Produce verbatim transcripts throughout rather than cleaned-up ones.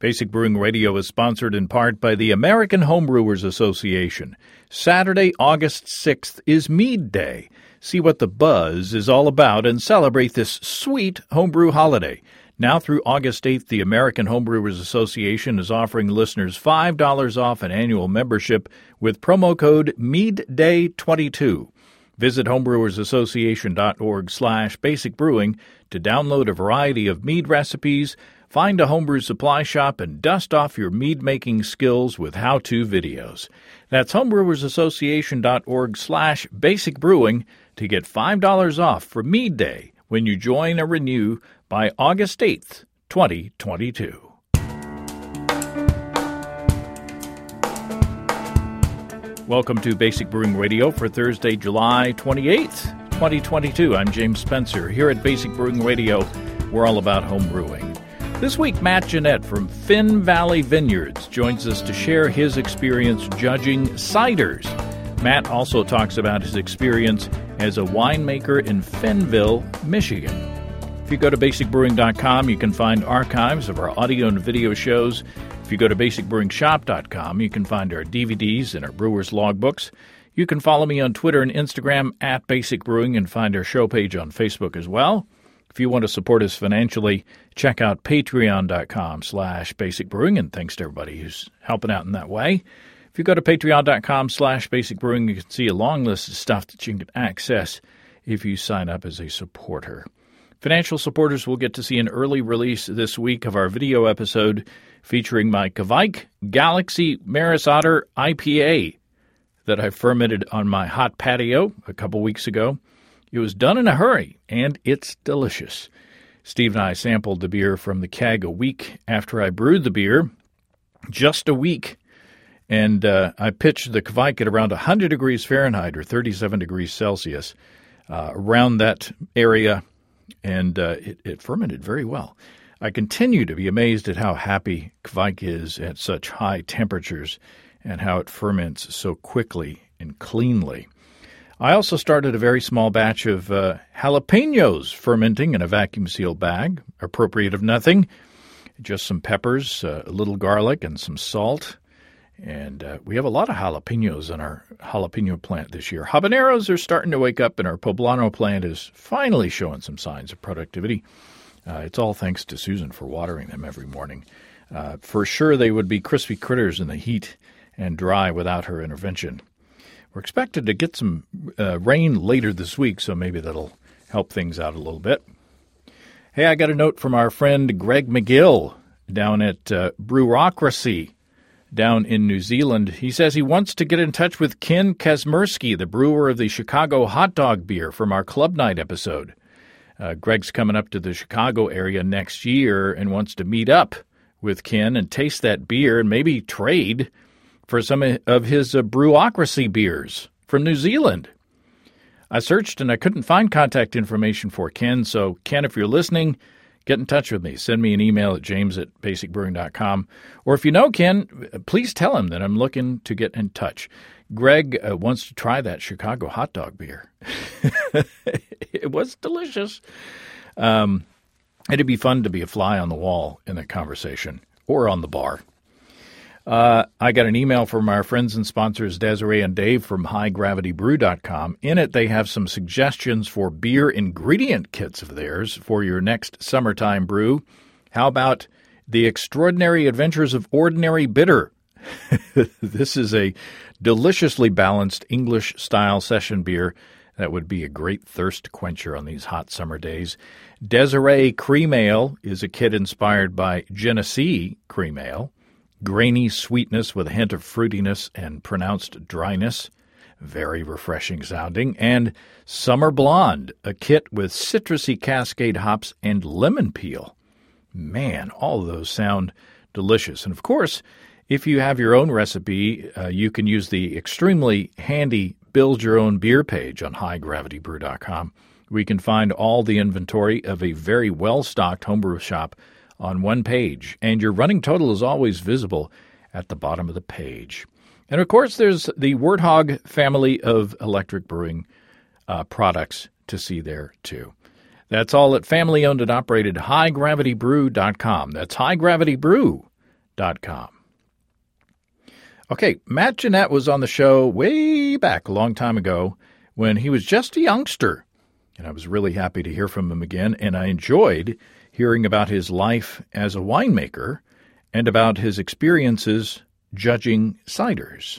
Basic Brewing Radio is sponsored in part by the American Homebrewers Association. Saturday, August sixth is Mead Day. See what the buzz is all about and celebrate this sweet homebrew holiday. Now through August eighth, the American Homebrewers Association is offering listeners five dollars off an annual membership with promo code Mead Day twenty-two. Visit homebrewersassociation.org slash basic brewing to download a variety of mead recipes, find a homebrew supply shop, and dust off your mead-making skills with how-to videos. That's homebrewersassociation.org slash basic brewing to get five dollars off for Mead Day when you join or renew by August eighth, twenty twenty-two. Welcome to Basic Brewing Radio for Thursday, July twenty-eighth, twenty twenty-two. I'm James Spencer. Here at Basic Brewing Radio, we're all about home brewing. This week, Matt Jeanette from Finn Valley Vineyards joins us to share his experience judging ciders. Matt also talks about his experience as a winemaker in Finnville, Michigan. If you go to basic brewing dot com, you can find archives of our audio and video shows. If you go to basic brewing shop dot com, you can find our D V Ds and our Brewers Logbooks. You can follow me on Twitter and Instagram at Basic Brewing and find our show page on Facebook as well. If you want to support us financially, check out patreon dot com slash basic brewing, and thanks to everybody who's helping out in that way. If you go to patreon dot com slash basic brewing, you can see a long list of stuff that you can access if you sign up as a supporter. Financial supporters will get to see an early release this week of our video episode featuring my Kveik Galaxy Maris Otter I P A that I fermented on my hot patio a couple weeks ago. It was done in a hurry, and it's delicious. Steve and I sampled the beer from the keg a week after I brewed the beer, just a week, and uh, I pitched the Kveik at around one hundred degrees Fahrenheit or thirty-seven degrees Celsius uh, around that area, and uh, it, it fermented very well. I continue to be amazed at how happy Kveik is at such high temperatures and how it ferments so quickly and cleanly. I also started a very small batch of uh, jalapenos fermenting in a vacuum-sealed bag, appropriate of nothing, just some peppers, uh, a little garlic, and some salt. And uh, we have a lot of jalapenos in our jalapeno plant this year. Habaneros are starting to wake up, and our poblano plant is finally showing some signs of productivity. Uh, it's all thanks to Susan for watering them every morning. Uh, for sure, they would be crispy critters in the heat and dry without her intervention. We're expected to get some uh, rain later this week, so maybe that'll help things out a little bit. Hey, I got a note from our friend Greg McGill down at uh, Brewocracy down in New Zealand. He says he wants to get in touch with Ken Kazmersky, the brewer of the Chicago hot dog beer from our Club Night episode. Uh, Greg's coming up to the Chicago area next year and wants to meet up with Ken and taste that beer and maybe trade for some of his uh, Brewocracy beers from New Zealand. I searched and I couldn't find contact information for Ken, so Ken, if you're listening, get in touch with me. Send me an email at james at basic brewing dot com. Or if you know Ken, please tell him that I'm looking to get in touch. Greg uh, wants to try that Chicago hot dog beer. It was delicious. Um, it'd be fun to be a fly on the wall in that conversation or on the bar. Uh, I got an email from our friends and sponsors, Desiree and Dave from high gravity brew dot com. In it, they have some suggestions for beer ingredient kits of theirs for your next summertime brew. How about The Extraordinary Adventures of Ordinary Bitter? This is a deliciously balanced English-style session beer that would be a great thirst quencher on these hot summer days. Desiree Cream Ale is a kit inspired by Genesee Cream Ale. Grainy sweetness with a hint of fruitiness and pronounced dryness. Very refreshing sounding. And Summer Blonde, a kit with citrusy Cascade hops and lemon peel. Man, all of those sound delicious. And of course, if you have your own recipe, uh, you can use the extremely handy Build Your Own Beer page on high gravity brew dot com. We can find all the inventory of a very well-stocked homebrew shop on one page, and your running total is always visible at the bottom of the page. And, of course, there's the Warthog family of electric brewing uh, products to see there, too. That's all at family-owned and operated high gravity brew dot com. That's high gravity brew dot com. Okay, Matt Jeanette was on the show way back a long time ago when he was just a youngster, and I was really happy to hear from him again, and I enjoyed hearing about his life as a winemaker and about his experiences judging ciders.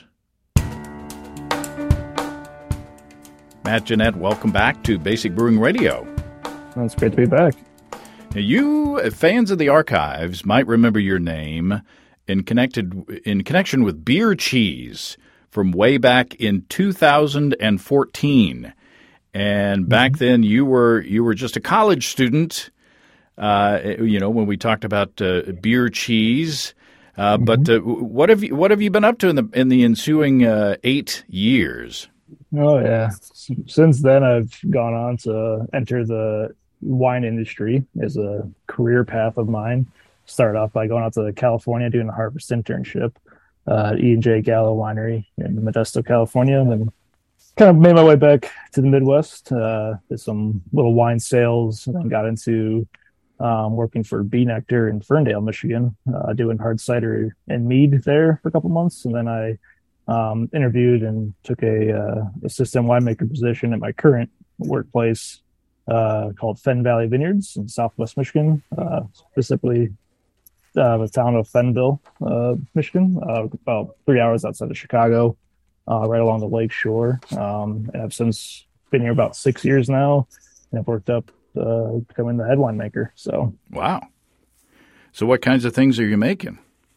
Matt Jeanette, welcome back to Basic Brewing Radio. Well, it's great to be back. Now, you, fans of the archives, might remember your name in connected in connection with beer cheese from way back in two thousand fourteen. And back mm-hmm. then, you were you were just a college student. Uh, you know, when we talked about uh, beer cheese. Uh, mm-hmm. But uh, what have you what have you been up to in the in the ensuing uh, eight years? Oh yeah, since then I've gone on to enter the wine industry as a career path of mine. Started off by going out to California doing a harvest internship uh, at E and J Gallo Winery in Modesto, California, and then kind of made my way back to the Midwest. Uh, did some little wine sales, and then got into um, working for B Nectar in Ferndale, Michigan, uh, doing hard cider and mead there for a couple months, and then I um, interviewed and took a uh, assistant winemaker position at my current workplace uh, called Fenn Valley Vineyards in Southwest Michigan, uh, specifically uh, the town of Fennville, uh, Michigan, uh, about three hours outside of Chicago, uh, right along the lake shore. Um, and I've since been here about six years now, and I've worked up uh, becoming the head winemaker. So, wow. So what kinds of things are you making?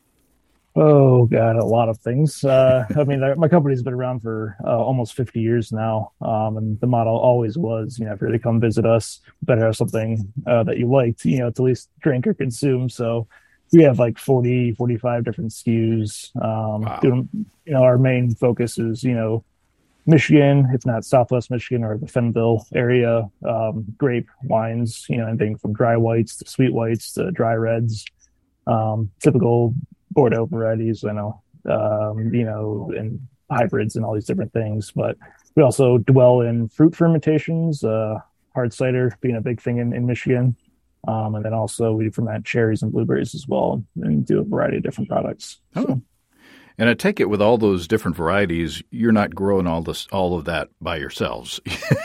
Oh, God, a lot of things. Uh, I mean, my company's been around for uh, almost fifty years now. Um, and the model always was, you know, if you're to come visit us, better have something uh, that you liked, you know, to at least drink or consume. So we have like forty, forty-five different S K Us. Um, wow. doing, you know, our main focus is, you know, Michigan, if not Southwest Michigan or the Fennville area, um, grape wines, you know, anything from dry whites to sweet whites to dry reds, um, typical Bordeaux varieties, I know, um, you know, and hybrids and all these different things. But we also dwell in fruit fermentations, uh, hard cider being a big thing in, in Michigan. Um, and then also we ferment cherries and blueberries as well and do a variety of different products. Oh. So. And I take it with all those different varieties, you're not growing all this, all of that by yourselves.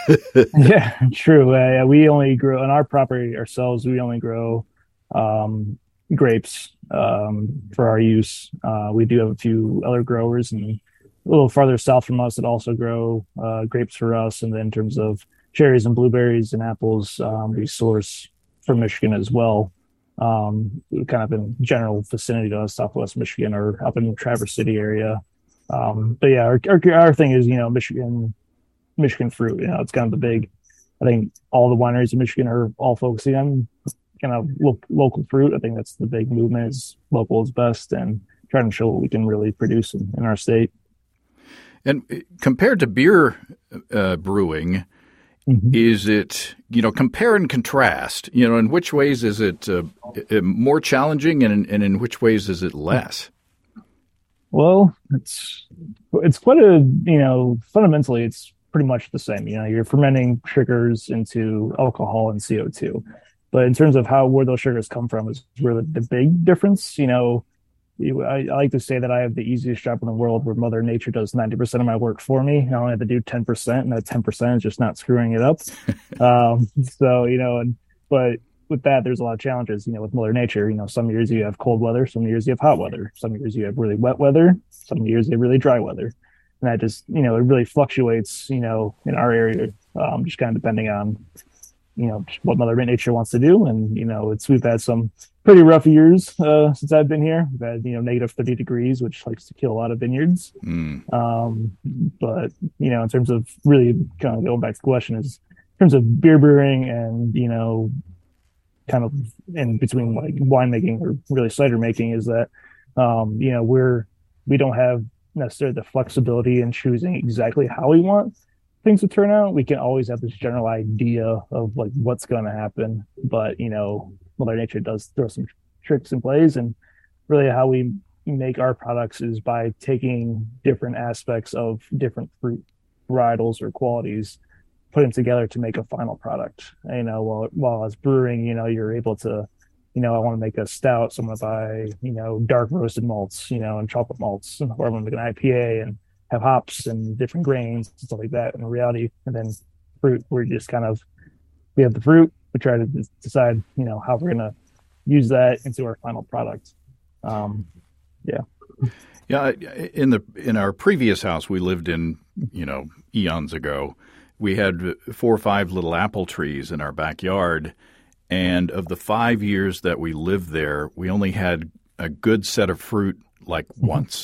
Yeah, true. Uh, we only grow on our property ourselves. We only grow um, grapes um, for our use. Uh, we do have a few other growers and a little farther south from us that also grow uh, grapes for us. And then in terms of cherries and blueberries and apples, um, we source from Michigan as well. Um, kind of in general vicinity to us, Southwest Michigan or up in the Traverse City area. Um, but yeah, our, our, our thing is, you know, Michigan, Michigan fruit, you know, it's kind of the big, I think all the wineries in Michigan are all focusing on kind of lo- local fruit. I think that's the big movement is local is best and trying to show what we can really produce in, in our state. And compared to beer uh, brewing, mm-hmm. is it, you know, compare and contrast, you know, in which ways is it uh, more challenging and in, and in which ways is it less? Well, it's, it's quite a, you know, fundamentally it's pretty much the same. You know, you're fermenting sugars into alcohol and C O two. But in terms of how where those sugars come from is really the big difference. You know, you, I, I like to say that I have the easiest job in the world where Mother Nature does ninety percent of my work for me. I only have to do ten percent, and that ten percent is just not screwing it up. um, so, you know, and but with that, there's a lot of challenges, you know, with Mother Nature. You know, some years you have cold weather, some years you have hot weather, some years you have really wet weather, some years you have really dry weather. And that just, you know, it really fluctuates, you know, in our area, um, just kind of depending on, you know, what Mother Nature wants to do. And, you know, it's, we've had some pretty rough years uh, since I've been here. We've had, you know, negative thirty degrees, which likes to kill a lot of vineyards. Mm. Um, but, you know, in terms of really kind of going back to the question is in terms of beer brewing and, you know, kind of in between like winemaking or really cider making is that, um, you know, we're, we don't have necessarily the flexibility in choosing exactly how we want things to turn out. We can always have this general idea of like what's going to happen, but you know, Mother Nature does throw some tricks in plays, and really how we make our products is by taking different aspects of different fruit varietals or qualities, put them together to make a final product. You know, while while as brewing, you know, you're able to you know, I want to make a stout, so I'm going to buy, you know, dark roasted malts, you know, and chocolate malts, or I'm going to make an I P A and have hops and different grains and stuff like that in reality. And then fruit, we're just kind of, we have the fruit, we try to decide, you know, how we're going to use that into our final product. Um, yeah. Yeah. In the, in our previous house we lived in, you know, eons ago, we had four or five little apple trees in our backyard. And of the five years that we lived there, we only had a good set of fruit like once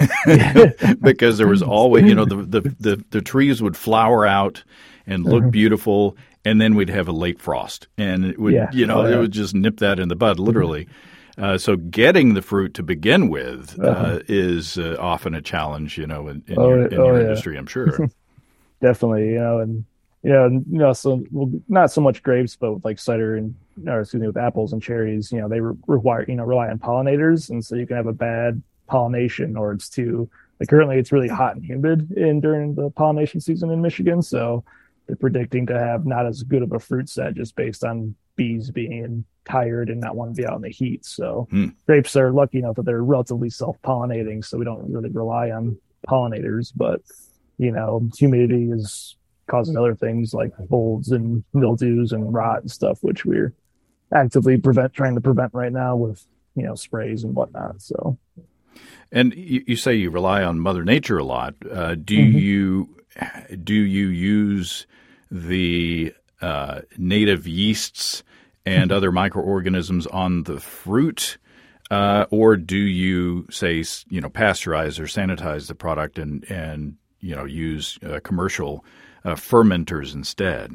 because there was always, you know, the, the, the, the trees would flower out and look beautiful. And then we'd have a late frost and it would, yeah. you know, oh, yeah. it would just nip that in the bud, literally. Uh, so getting the fruit to begin with uh, uh-huh. is uh, often a challenge, you know, in, in oh, your, in oh, your yeah. industry, I'm sure. Definitely, you know, and you know, you know, so well, not so much grapes, but with like cider and, or excuse me, with apples and cherries, you know, they re- require, you know, rely on pollinators, and so you can have a bad pollination, or it's too like currently it's really hot and humid in during the pollination season in Michigan, so they're predicting to have not as good of a fruit set just based on bees being tired and not wanting to be out in the heat. So hmm. grapes are lucky enough that they're relatively self-pollinating, so we don't really rely on pollinators, but you know, humidity is causing other things like molds and mildews and rot and stuff, which we're actively prevent trying to prevent right now with, you know, sprays and whatnot. So, and you, you say you rely on Mother Nature a lot. Uh, do mm-hmm. you do you use the uh, native yeasts and other microorganisms on the fruit, uh, or do you say, you know, pasteurize or sanitize the product and and you know use uh, commercial Uh, fermenters instead?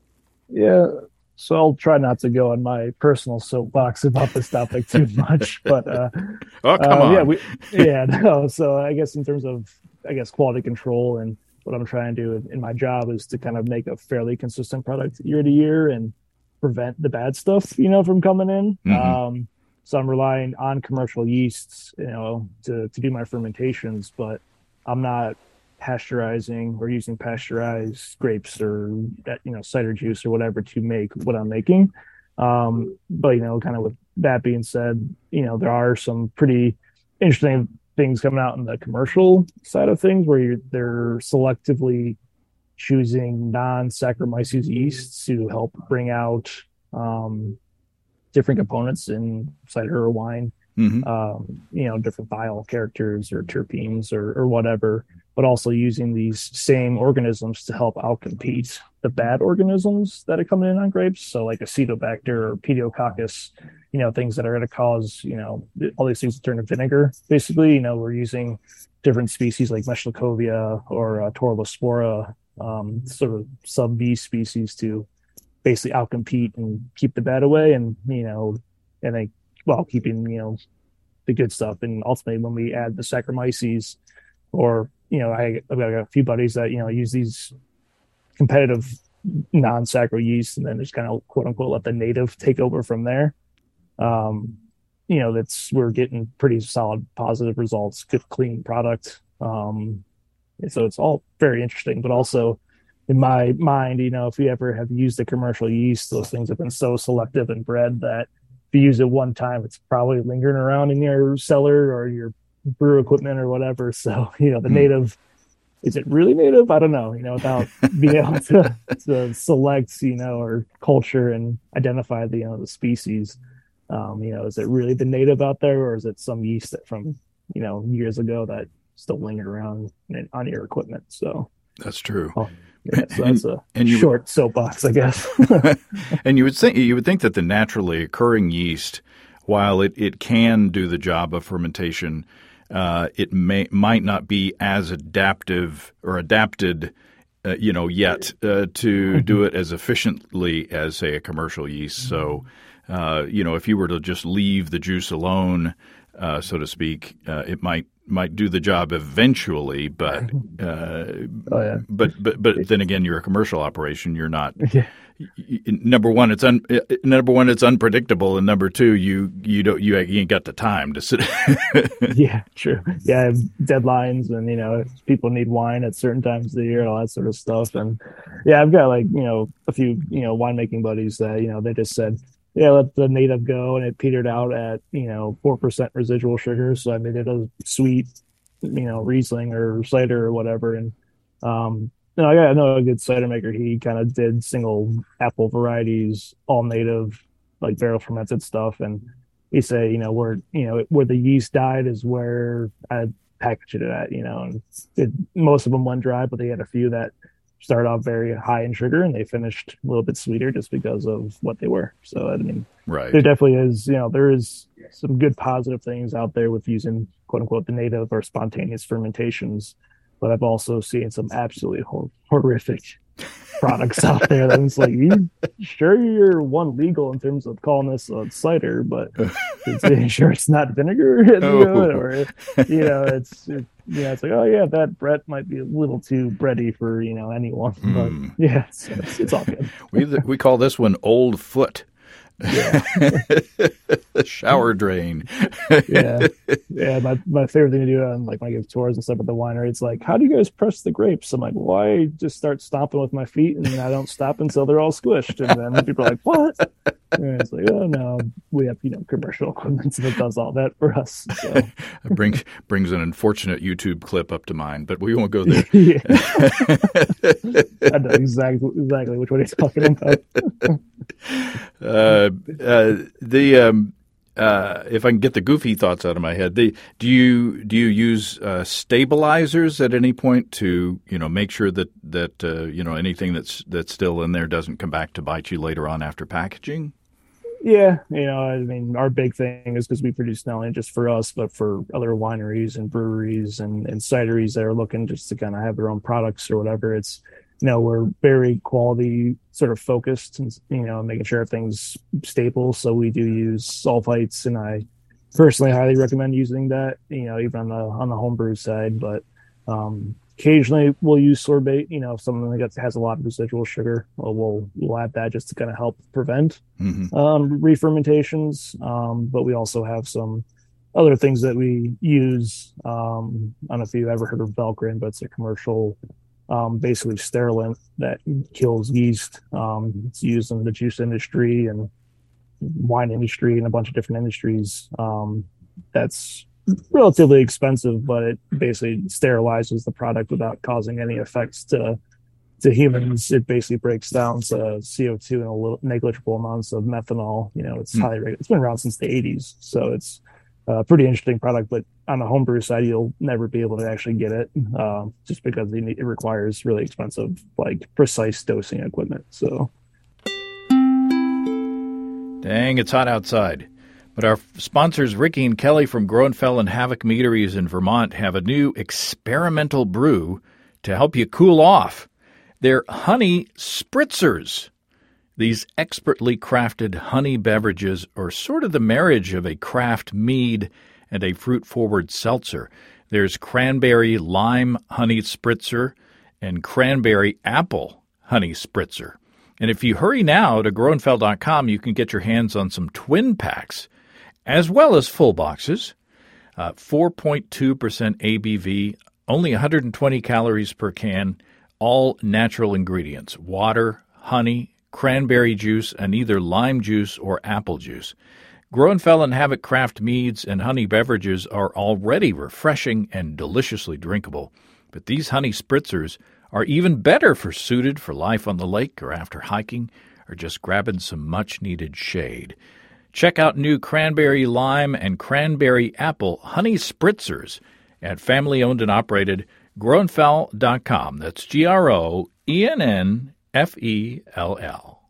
Yeah, so I'll try not to go on my personal soapbox about this topic too much, but uh, oh come uh, on, yeah, we, yeah, no. So I guess in terms of I guess quality control and what I'm trying to do in my job is to kind of make a fairly consistent product year to year and prevent the bad stuff, you know, from coming in. Mm-hmm. Um, so I'm relying on commercial yeasts, you know, to to do my fermentations, but I'm not pasteurizing or using pasteurized grapes or, you know, cider juice or whatever to make what I'm making. Um, but, you know, kind of with that being said, you know, there are some pretty interesting things coming out in the commercial side of things where you're, they're selectively choosing non-Saccharomyces yeasts to help bring out um, different components in cider or wine, mm-hmm. um, you know, different thiol characters or terpenes or, or whatever, but also using these same organisms to help outcompete the bad organisms that are coming in on grapes. So like Acetobacter or Pediococcus, you know, things that are going to cause, you know, all these things to turn to vinegar. Basically, you know, we're using different species like Meschlicovia or uh, Torulaspora, um, sort of sub-B species to basically outcompete and keep the bad away. And, you know, and they, well, keeping, you know, the good stuff. And ultimately, when we add the Saccharomyces, or, you know, I, I've got a few buddies that, you know, use these competitive non-sacro yeast and then just kind of quote unquote let the native take over from there. Um, you know, that's, we're getting pretty solid positive results, good clean product. Um, so it's all very interesting, but also in my mind, you know, if you ever have used a commercial yeast, those things have been so selective and bred that if you use it one time, it's probably lingering around in your cellar or your brew equipment or whatever. So, you know, the mm. native, is it really native? I don't know, you know, without being able to, to select, you know, or culture and identify the, you know, the species. Um, you know, is it really the native out there, or is it some yeast that from, you know, years ago that still lingered around in, on your equipment? So that's true. Oh, yeah, so and, that's a and you, short soapbox, I guess. And you would think you would think that the naturally occurring yeast, while it, it can do the job of fermentation, uh, it may might not be as adaptive or adapted, uh, you know, yet uh, to do it as efficiently as, say, a commercial yeast. So. Uh, you know, if you were to just leave the juice alone, uh, so to speak, uh, it might might do the job eventually. But uh, oh, yeah. but but but then again, you're a commercial operation. You're not. Yeah. Y- number one, it's un, number one, it's unpredictable, and number two, you you don't you, you ain't got the time to sit. Yeah, true. Yeah, I have deadlines, and you know, people need wine at certain times of the year, all that sort of stuff. And yeah, I've got like you know a few you know winemaking buddies that you know they just said, yeah, let the native go, and it petered out at you know four percent residual sugar. So I made it a sweet, you know, Riesling or cider or whatever. And um, you know, I got I know a good cider maker. He kind of did single apple varieties, all native, like barrel fermented stuff. And he said, you know, where you know where the yeast died is where I packaged it at. You know, and it, most of them went dry, but they had a few that started off very high in sugar and they finished a little bit sweeter just because of what they were. So I mean, Right. there definitely is, you know, there is some good positive things out there with using quote unquote the native or spontaneous fermentations, but I've also seen some absolutely hor- horrific products out there that's like, you sure you're one legal in terms of calling this a cider, but it's, are you sure it's not vinegar, you Oh. know, or you know, it's it, yeah, it's like, oh yeah, that Brett might be a little too bready for you know anyone, but Mm. yeah, it's, it's, it's all good. We we call this one Old Foot. Yeah. Shower drain. Yeah, yeah. My my favorite thing to do on like when I give tours and stuff at the winery, it's like, how do you guys press the grapes? I'm like, well, I just start stomping with my feet, and I don't stop until they're all squished. And then people are like, what? And it's like, oh no, we have you know commercial equipment that does all that for us. So. It brings brings an unfortunate YouTube clip up to mind, but we won't go there. Yeah. I know exactly exactly which one you're talking about. uh, uh, the um, uh, if I can get the goofy thoughts out of my head, the, do you do you use uh, stabilizers at any point to you know make sure that that uh, you know anything that's that's still in there doesn't come back to bite you later on after packaging? Yeah, you know, I mean, our big thing is because we produce not only just for us, but for other wineries and breweries and, and cideries that are looking just to kind of have their own products or whatever. It's, you know, we're very quality sort of focused and, you know, making sure everything's stable. So we do use sulfites, and I personally highly recommend using that, you know, even on the on the homebrew side. But um, occasionally we'll use sorbate, you know, if something that has a lot of residual sugar, well, we'll we'll add that just to kind of help prevent Mm-hmm. um, re-fermentations. Um, but we also have some other things that we use. Um, I don't know if you've ever heard of Velcorin, but it's a commercial, um, basically sterilant that kills yeast. Um, it's used in the juice industry and wine industry and a bunch of different industries. Um, that's relatively expensive, but it basically sterilizes the product without causing any effects to to humans. It basically breaks down to C O two and a little negligible amounts of methanol. You know, it's Mm. highly rated. It's been around since the eighties, so it's a pretty interesting product. But on the homebrew side, you'll never be able to actually get it, uh, just because it it requires really expensive, like precise dosing equipment. So, Dang, it's hot outside. But our sponsors, Ricky and Kelly from Groenfell and Havoc Meaderies in Vermont, have a new experimental brew to help you cool off. They're honey spritzers. These expertly crafted honey beverages are sort of the marriage of a craft mead and a fruit-forward seltzer. There's cranberry lime honey spritzer and cranberry apple honey spritzer. And if you hurry now to groenfell dot com, you can get your hands on some twin packs as well as full boxes. Uh, four point two percent A B V, only one hundred twenty calories per can, all natural ingredients, water, honey, cranberry juice, and either lime juice or apple juice. Groenfell and Havoc craft meads and honey beverages are already refreshing and deliciously drinkable, but these honey spritzers are even better for suited for life on the lake or after hiking or just grabbing some much-needed shade. Check out new cranberry lime and cranberry apple honey spritzers at family-owned and operated groenfell dot com. That's G R O E N N F E L L.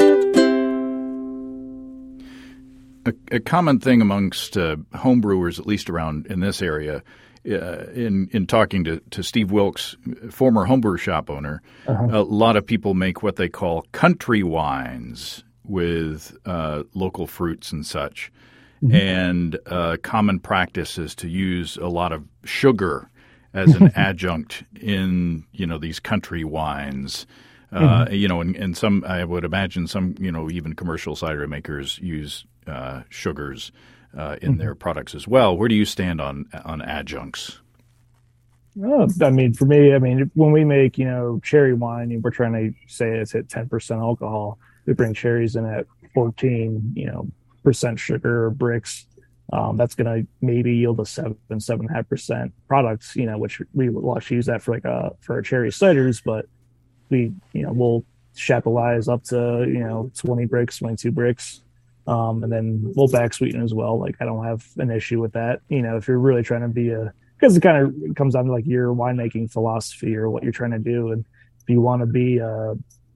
A, a common thing amongst uh, homebrewers, at least around in this area, uh, in in talking to, to Steve Wilkes, former homebrew shop owner, uh-huh. a lot of people make what they call country wines with uh, local fruits and such. Mm-hmm. And uh, common practice is to use a lot of sugar as an adjunct in, you know, these country wines. Uh, mm-hmm. You know, and, and some, I would imagine some, you know, even commercial cider makers use uh, sugars uh, in mm-hmm. their products as well. Where do you stand on on adjuncts? Oh, I mean, for me, I mean, when we make, you know, cherry wine, we're trying to say it's at ten percent alcohol. We bring cherries in at fourteen, you know, percent sugar or bricks. Um, that's going to maybe yield a seven, seven and a half percent products, you know, which we will actually use that for like a, for our cherry ciders, but we, you know, we'll chaptalize up to, you know, twenty bricks, twenty-two bricks. Um, and then we'll back sweeten as well. Like I don't have an issue with that. You know, if you're really trying to be a, because it kind of comes down to like your winemaking philosophy or what you're trying to do. And if you want to be, uh,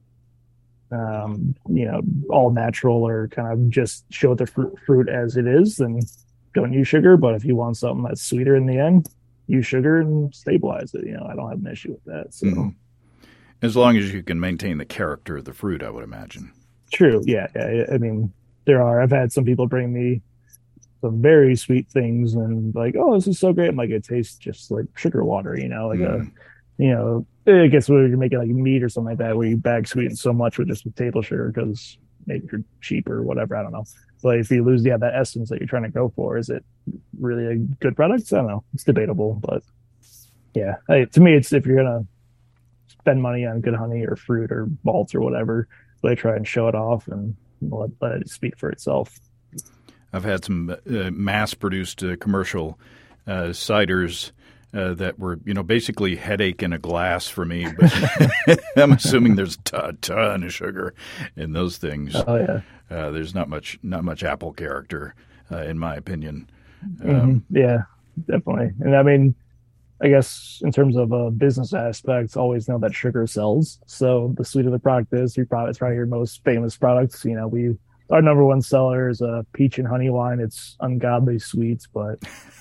um, you know, all natural or kind of just show the fruit, fruit as it is, then don't use sugar. But if you want something that's sweeter in the end, use sugar and stabilize it. You know, I don't have an issue with that. So, mm-hmm. As long as you can maintain the character of the fruit, I would imagine. True. Yeah. Yeah. I mean, there are. I've had some people bring me some very sweet things and like, oh, this is so great. I'm like, it tastes just like sugar water. You know, like mm. a, you know, I guess where you're making like meat or something like that, where you bag sweeten so much with just with table sugar because maybe you're cheap or whatever. I don't know. But if you lose, yeah, that essence that you're trying to go for, is it really a good product? I don't know. It's debatable, but yeah, hey, to me, it's if you're gonna spend money on good honey or fruit or malts or whatever, they try and show it off and let, let it speak for itself. I've had some uh, mass-produced uh, commercial uh, ciders uh, that were, you know, basically headache in a glass for me. But I'm assuming there's a ton, ton of sugar in those things. Oh yeah. Uh, there's not much, not much apple character, uh, in my opinion. Um, mm-hmm. Yeah, definitely. And I mean, I guess in terms of a business aspect, always know that sugar sells. So the sweeter the product is, your product, it's probably your most famous products. You know, we our number one seller is a peach and honey wine. It's ungodly sweet, but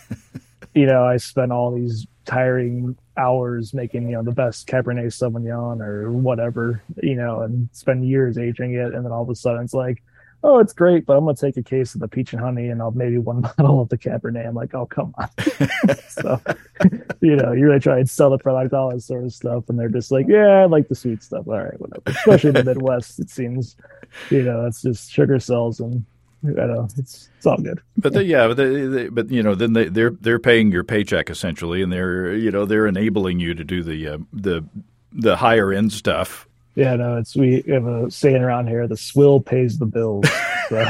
you know, I spent all these tiring hours making, you know, the best Cabernet Sauvignon or whatever, you know, and spend years aging it, and then all of a sudden it's like, oh, it's great, but I'm going to take a case of the peach and honey and I'll maybe one bottle of the Cabernet. I'm like, oh, come on. So, you know, you really try and sell the product, all that sort of stuff. And they're just like, yeah, I like the sweet stuff. All right, whatever. Especially in the Midwest, it seems, you know, it's just sugar sells and, I don't know, it's, it's all good. But they, yeah, but, they, they, but you know, then they, they're they're paying your paycheck essentially, and they're, you know, they're enabling you to do the uh, the the higher end stuff. Yeah, no, it's we have a saying around here: the swill pays the bills. So.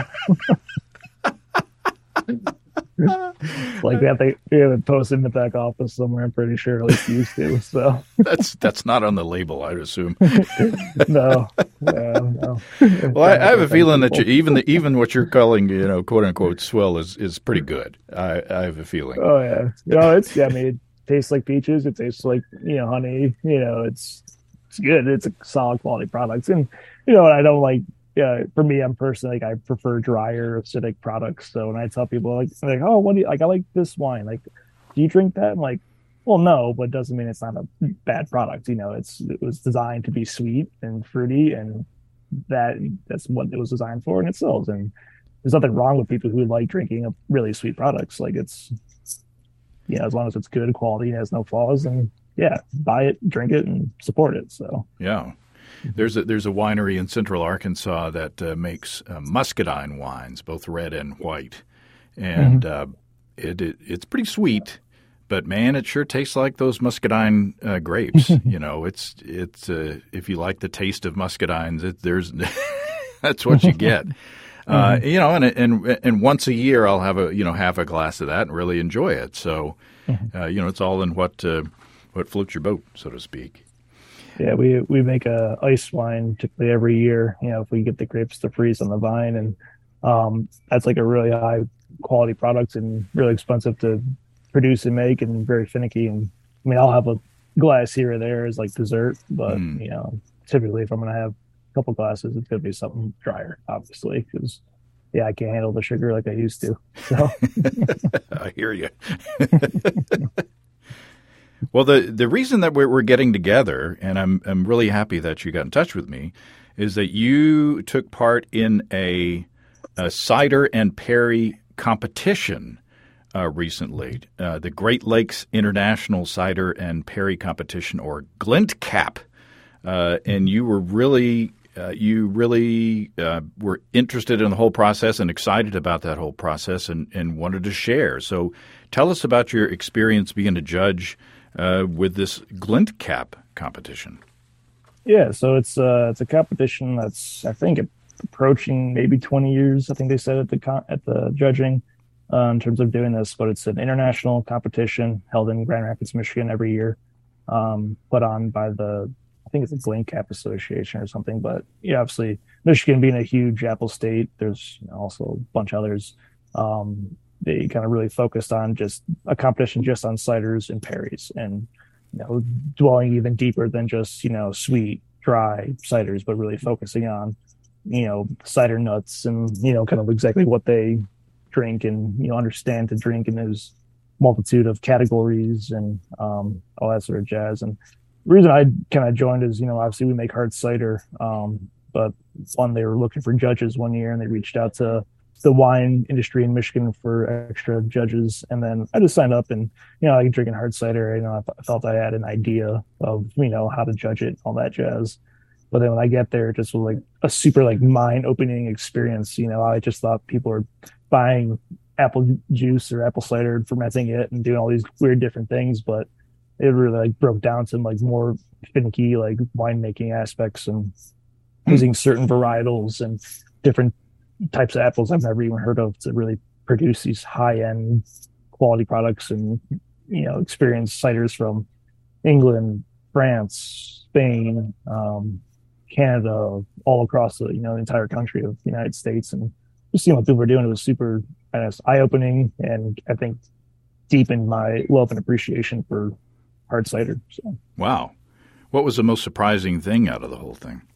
Like that, they we have it posted in the back office somewhere. I'm pretty sure, at least used to. So that's that's not on the label, I'd assume. No, yeah, no. Well, I, I have a feeling that you, even the, even what you're calling, you know, quote unquote swill is is pretty good. I, I have a feeling. Oh yeah, you know, it's yeah. I mean, it tastes like peaches. It tastes like, you know, honey. You know, it's it's good. It's a solid quality product, and you know, I don't like. Yeah, for me, I'm personally like I prefer drier acidic products. So when I tell people like, like, oh, what do you like? I like this wine. Like, do you drink that? I'm like, well, no, but it doesn't mean it's not a bad product. You know, it's it was designed to be sweet and fruity, and that that's what it was designed for, and it sells. And there's nothing wrong with people who like drinking a really sweet products. Like it's, you know, as long as it's good quality and has no flaws, and yeah, buy it, drink it, and support it. So yeah. There's a there's a winery in Central Arkansas that uh, makes uh, muscadine wines, both red and white, and mm-hmm. uh, it, it it's pretty sweet, but man, it sure tastes like those muscadine uh, grapes. You know, it's it's uh, if you like the taste of muscadines, it, there's that's what you get. Mm-hmm. Uh, you know, and and and once a year I'll have a you know half a glass of that and really enjoy it. So, mm-hmm. uh, you know, it's all in what uh, what floats your boat, so to speak. Yeah, we we make a ice wine typically every year. You know, if we get the grapes to freeze on the vine, and um, that's like a really high quality product and really expensive to produce and make, and very finicky. And I mean, I'll have a glass here or there as like dessert, but mm. you know, typically if I'm gonna have a couple glasses, it's gonna be something drier, obviously, because yeah, I can't handle the sugar like I used to. So I hear you. Well, the, the reason that we're, we're getting together, and I'm I'm really happy that you got in touch with me, is that you took part in a, a cider and perry competition uh, recently, uh, the Great Lakes International Cider and Perry Competition, or GLINTCAP, uh, and you were really uh, you really uh, were interested in the whole process and excited about that whole process, and, and wanted to share. So, tell us about your experience being a judge Uh, with this GLINTCAP competition. Yeah, so it's uh, it's a competition that's, I think it approaching maybe twenty years, I think they said at the con- at the judging, uh, in terms of doing this. But it's an international competition held in Grand Rapids, Michigan every year, um, put on by the, I think it's a Glen Cap Association or something. But yeah, obviously Michigan being a huge apple state, there's, you know, also a bunch of others. Um, they kind of really focused on just a competition just on ciders and perries, and, you know, dwelling even deeper than just, you know, sweet, dry ciders, but really focusing on, you know, cider nuts and, you know, kind of exactly what they drink and, you know, understand to drink in those multitude of categories and um, all that sort of jazz. And the reason I kind of joined is, you know, obviously we make hard cider, um, but one, they were looking for judges one year and they reached out to the wine industry in Michigan for extra judges. And then I just signed up and, you know, like drinking hard cider, you know, I, th- I felt I had an idea of, you know, how to judge it, all that jazz. But then when I get there, it just was like a super like mind opening experience. You know, I just thought people were buying apple juice or apple cider, fermenting it and doing all these weird different things. But it really like broke down to like more finicky, like winemaking aspects and using certain varietals and different types of apples I've never even heard of to really produce these high end quality products and, you know, experience ciders from England, France, Spain, um, Canada, all across the, you know, entire country of the United States. And just seeing what people were doing, it was super, I guess, eye opening, and I think deepened my love and appreciation for hard cider. So, wow. What was the most surprising thing out of the whole thing?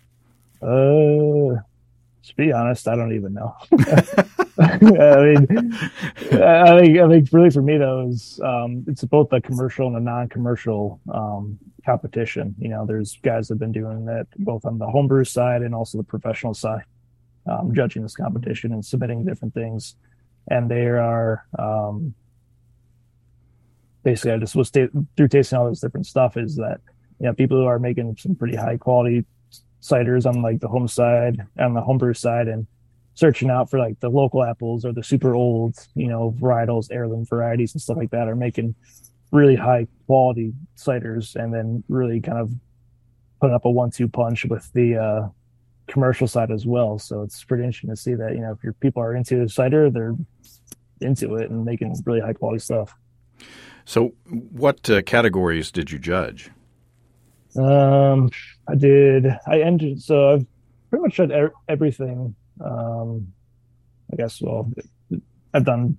Uh, To be honest, I don't even know. I mean, I think I think really for me though is um, it's both a commercial and a non-commercial um, competition. You know, there's guys that have been doing that both on the homebrew side and also the professional side, um, judging this competition and submitting different things. And there are um, basically I just was t- through tasting all this different stuff is that, you know, people who are making some pretty high quality ciders on like the home side, on the homebrew side, and searching out for like the local apples or the super old, you know, varietals, heirloom varieties and stuff like that, are making really high quality ciders, and then really kind of putting up a one two punch with the uh, commercial side as well. So it's pretty interesting to see that, you know, if your people are into cider, they're into it and making really high quality stuff. So what uh, categories did you judge? Um, I did, I ended, so I've pretty much done er- everything. Um, I guess, well, I've done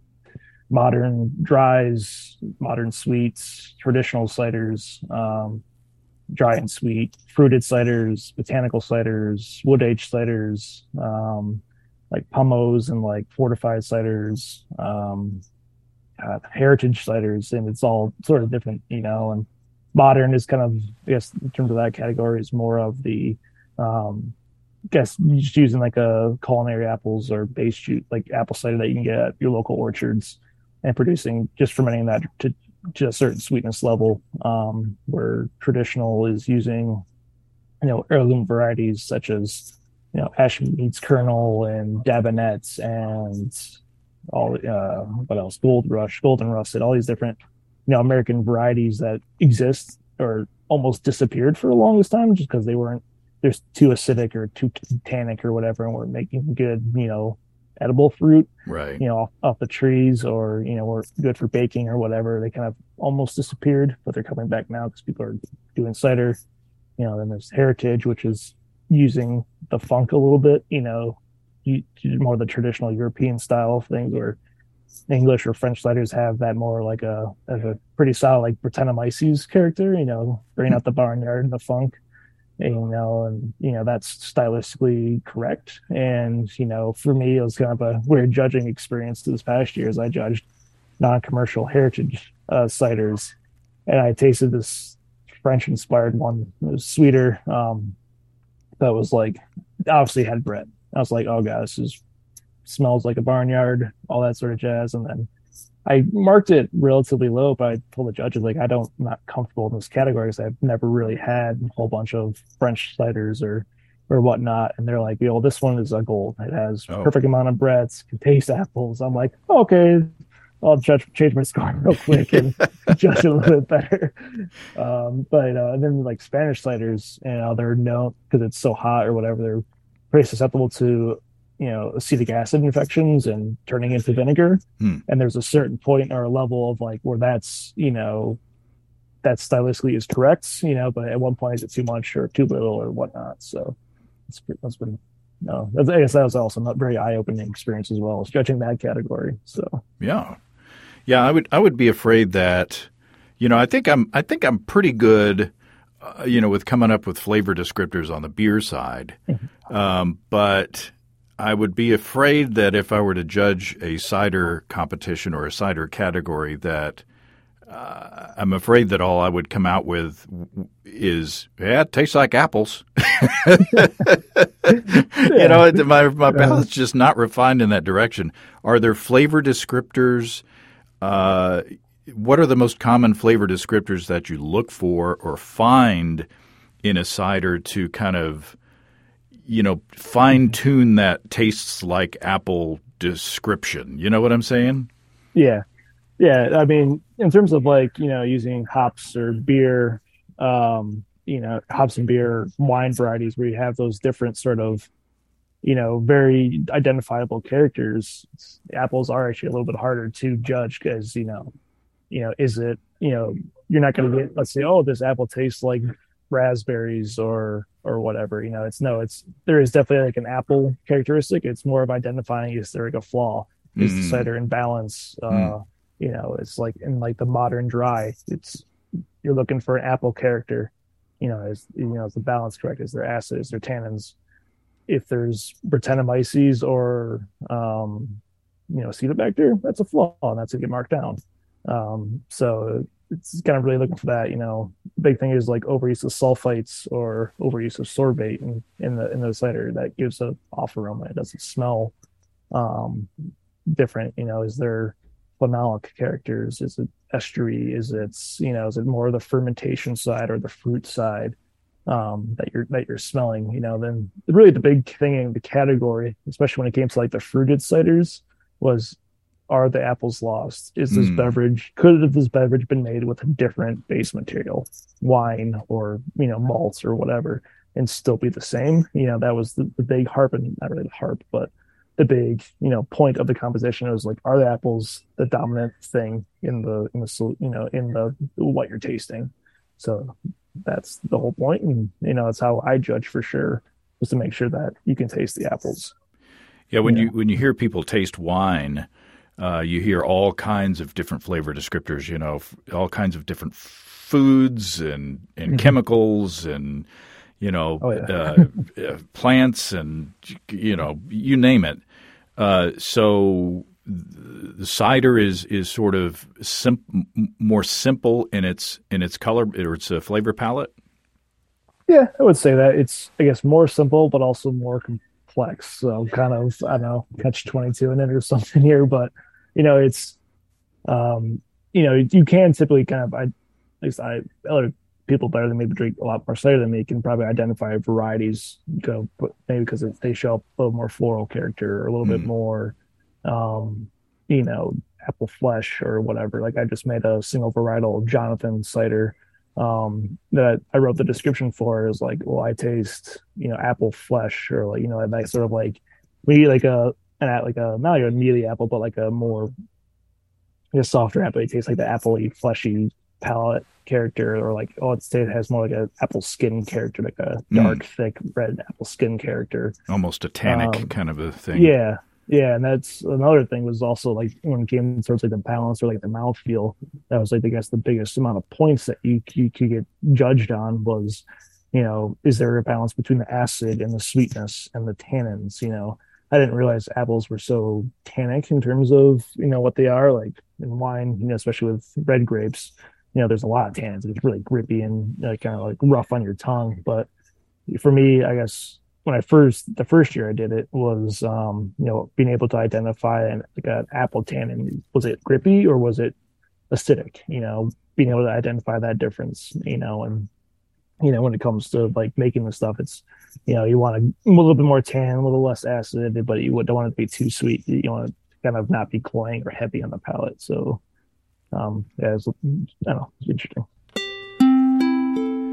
modern dries, modern sweets, traditional ciders, um, dry and sweet, fruited ciders, botanical ciders, wood aged ciders, um, like pommos and like fortified ciders, um, uh, heritage ciders, and it's all sort of different, you know, and modern is kind of, I guess, in terms of that category, is more of the, um, I guess, just using like a culinary apples or base juice, like apple cider that you can get at your local orchards, and producing, just fermenting that to, to a certain sweetness level, um, where traditional is using, you know, heirloom varieties such as, you know, Ashmead's Kernel and Dabinets and all, uh, what else, Gold Rush, Golden Russet, all these different, you know, American varieties that exist or almost disappeared for the longest time just because they weren't, they're too acidic or too tannic or whatever, and we're making good, you know, edible fruit, right? You know, off, off the trees, or, you know, were good for baking or whatever. They kind of almost disappeared, but they're coming back now because people are doing cider. You know, then there's Heritage, which is using the funk a little bit, you know, you, more of the traditional European style of things, where English or French ciders have that more like a, a pretty solid, like Brettanomyces character, you know, bringing out the barnyard and the funk, and, you know, and, you know, that's stylistically correct. And, you know, for me, it was kind of a weird judging experience this past year as I judged non-commercial heritage uh, ciders, and I tasted this French inspired one. It was sweeter. Um, that was like, obviously had Brett. I was like, oh god, this is smells like a barnyard, all that sort of jazz. And then I marked it relatively low, but I told the judges, like, I don't, I'm not comfortable in this category because I've never really had a whole bunch of French ciders or or whatnot. And they're like, yo, this one is a gold. It has oh. perfect amount of breads, can taste apples. I'm like, oh, okay, I'll judge, change my score real quick and judge it a little bit better. Um, but uh, and then like Spanish ciders, you know, they're known because it's so hot or whatever, they're pretty susceptible to, you know, acetic acid infections and turning into vinegar. Hmm. And there's a certain point or a level of like where that's, you know, that stylistically is correct, you know, but at one point is it too much or too little or whatnot. So it's that's been no, that's, I guess that was also not very eye opening experience as well, stretching that category. So yeah, yeah, I would I would be afraid that, you know, I think I'm I think I'm pretty good, uh, you know, with coming up with flavor descriptors on the beer side, um, but I would be afraid that if I were to judge a cider competition or a cider category that uh, I'm afraid that all I would come out with is, yeah, it tastes like apples. yeah. You know, my my palate's just not refined in that direction. Are there flavor descriptors? Uh, what are the most common flavor descriptors that you look for or find in a cider to kind of, you know, fine tune that tastes like apple description? You know what I'm saying? Yeah. Yeah. I mean, in terms of like, you know, using hops or beer, um, you know, hops and beer, wine varieties where you have those different sort of, you know, very identifiable characters, apples are actually a little bit harder to judge because, you know, you know, is it, you know, you're not going to get, let's say, oh, this apple tastes like raspberries or or whatever. You know, it's no, it's there is definitely like an apple characteristic. It's more of identifying is there like a flaw, is Mm. the cider in balance? Uh, Mm. You know, it's like in like the modern dry, it's you're looking for an apple character. You know, is you know, is the balance correct? Is there acid? Is there tannins? If there's Brettanomyces or um, you know, Acetobacter, that's a flaw, and that's to get marked down. Um, so it's kind of really looking for that. You know, the big thing is like overuse of sulfites or overuse of sorbate in, in the in the cider that gives a off aroma. It doesn't smell um, different. You know, is there phenolic characters? Is it estery? Is it, you know, is it more the fermentation side or the fruit side um, that you're that you're smelling? You know, then really the big thing in the category, especially when it came to like the fruited ciders, was are the apples lost? Is this Mm. beverage, could have this beverage been made with a different base material, wine or, you know, malts or whatever, and still be the same? You know, that was the, the big harp, and not really the harp, but the big, you know, point of the composition. It was like, are the apples the dominant thing in the, in the, you know, in the, what you're tasting? So that's the whole point. And, you know, it's how I judge for sure, was to make sure that you can taste the apples. Yeah, when Yeah. you when you hear people taste wine, uh, you hear all kinds of different flavor descriptors. You know, f- all kinds of different foods and and Mhm. chemicals and you know Oh, yeah. uh, uh, plants and you know you name it. Uh, so the cider is is sort of sim- more simple in its in its color or its uh, flavor palette. Yeah, I would say that it's, I guess, more simple, but also more complex. So kind of, I don't know, catch twenty-two in it or something here, but you know, it's, um, you know, you can typically kind of, I, at least I, other people better than me, but drink a lot more cider than me, can probably identify varieties, go, but maybe because they show up a little more floral character or a little bit Mm. more, um, you know, apple flesh or whatever. Like I just made a single varietal Jonathan cider um that I wrote the description for. Is like, well, I taste, you know, apple flesh, or like, you know, that sort of like we eat like a an like a not like a mealy apple, but like a more like a softer apple. It tastes like the apple-y, fleshy palate character, or like, oh, it's, it has more like a apple skin character, like a dark, Mm. thick red apple skin character. Almost a tannic Um, kind of a thing. Yeah, yeah, and that's another thing was also like when it came towards like the balance or like the mouthfeel, that was like I guess the biggest amount of points that you you could get judged on was, you know, is there a balance between the acid and the sweetness and the tannins? You know, I didn't realize apples were so tannic in terms of, you know, what they are like in wine, you know, especially with red grapes. You know, there's a lot of tannins. It's really grippy and like kind of like rough on your tongue. But for me, I guess when I first the first year I did it was um, you know, being able to identify an like an apple tannin. Was it grippy or was it acidic? You know, being able to identify that difference, you know, and you know, when it comes to like making the stuff, it's, you know, you want a, a little bit more tan, a little less acid, but you don't want it to be too sweet. You want it to kind of not be cloying or heavy on the palate. So, um, yeah, it's, I don't know, it's interesting.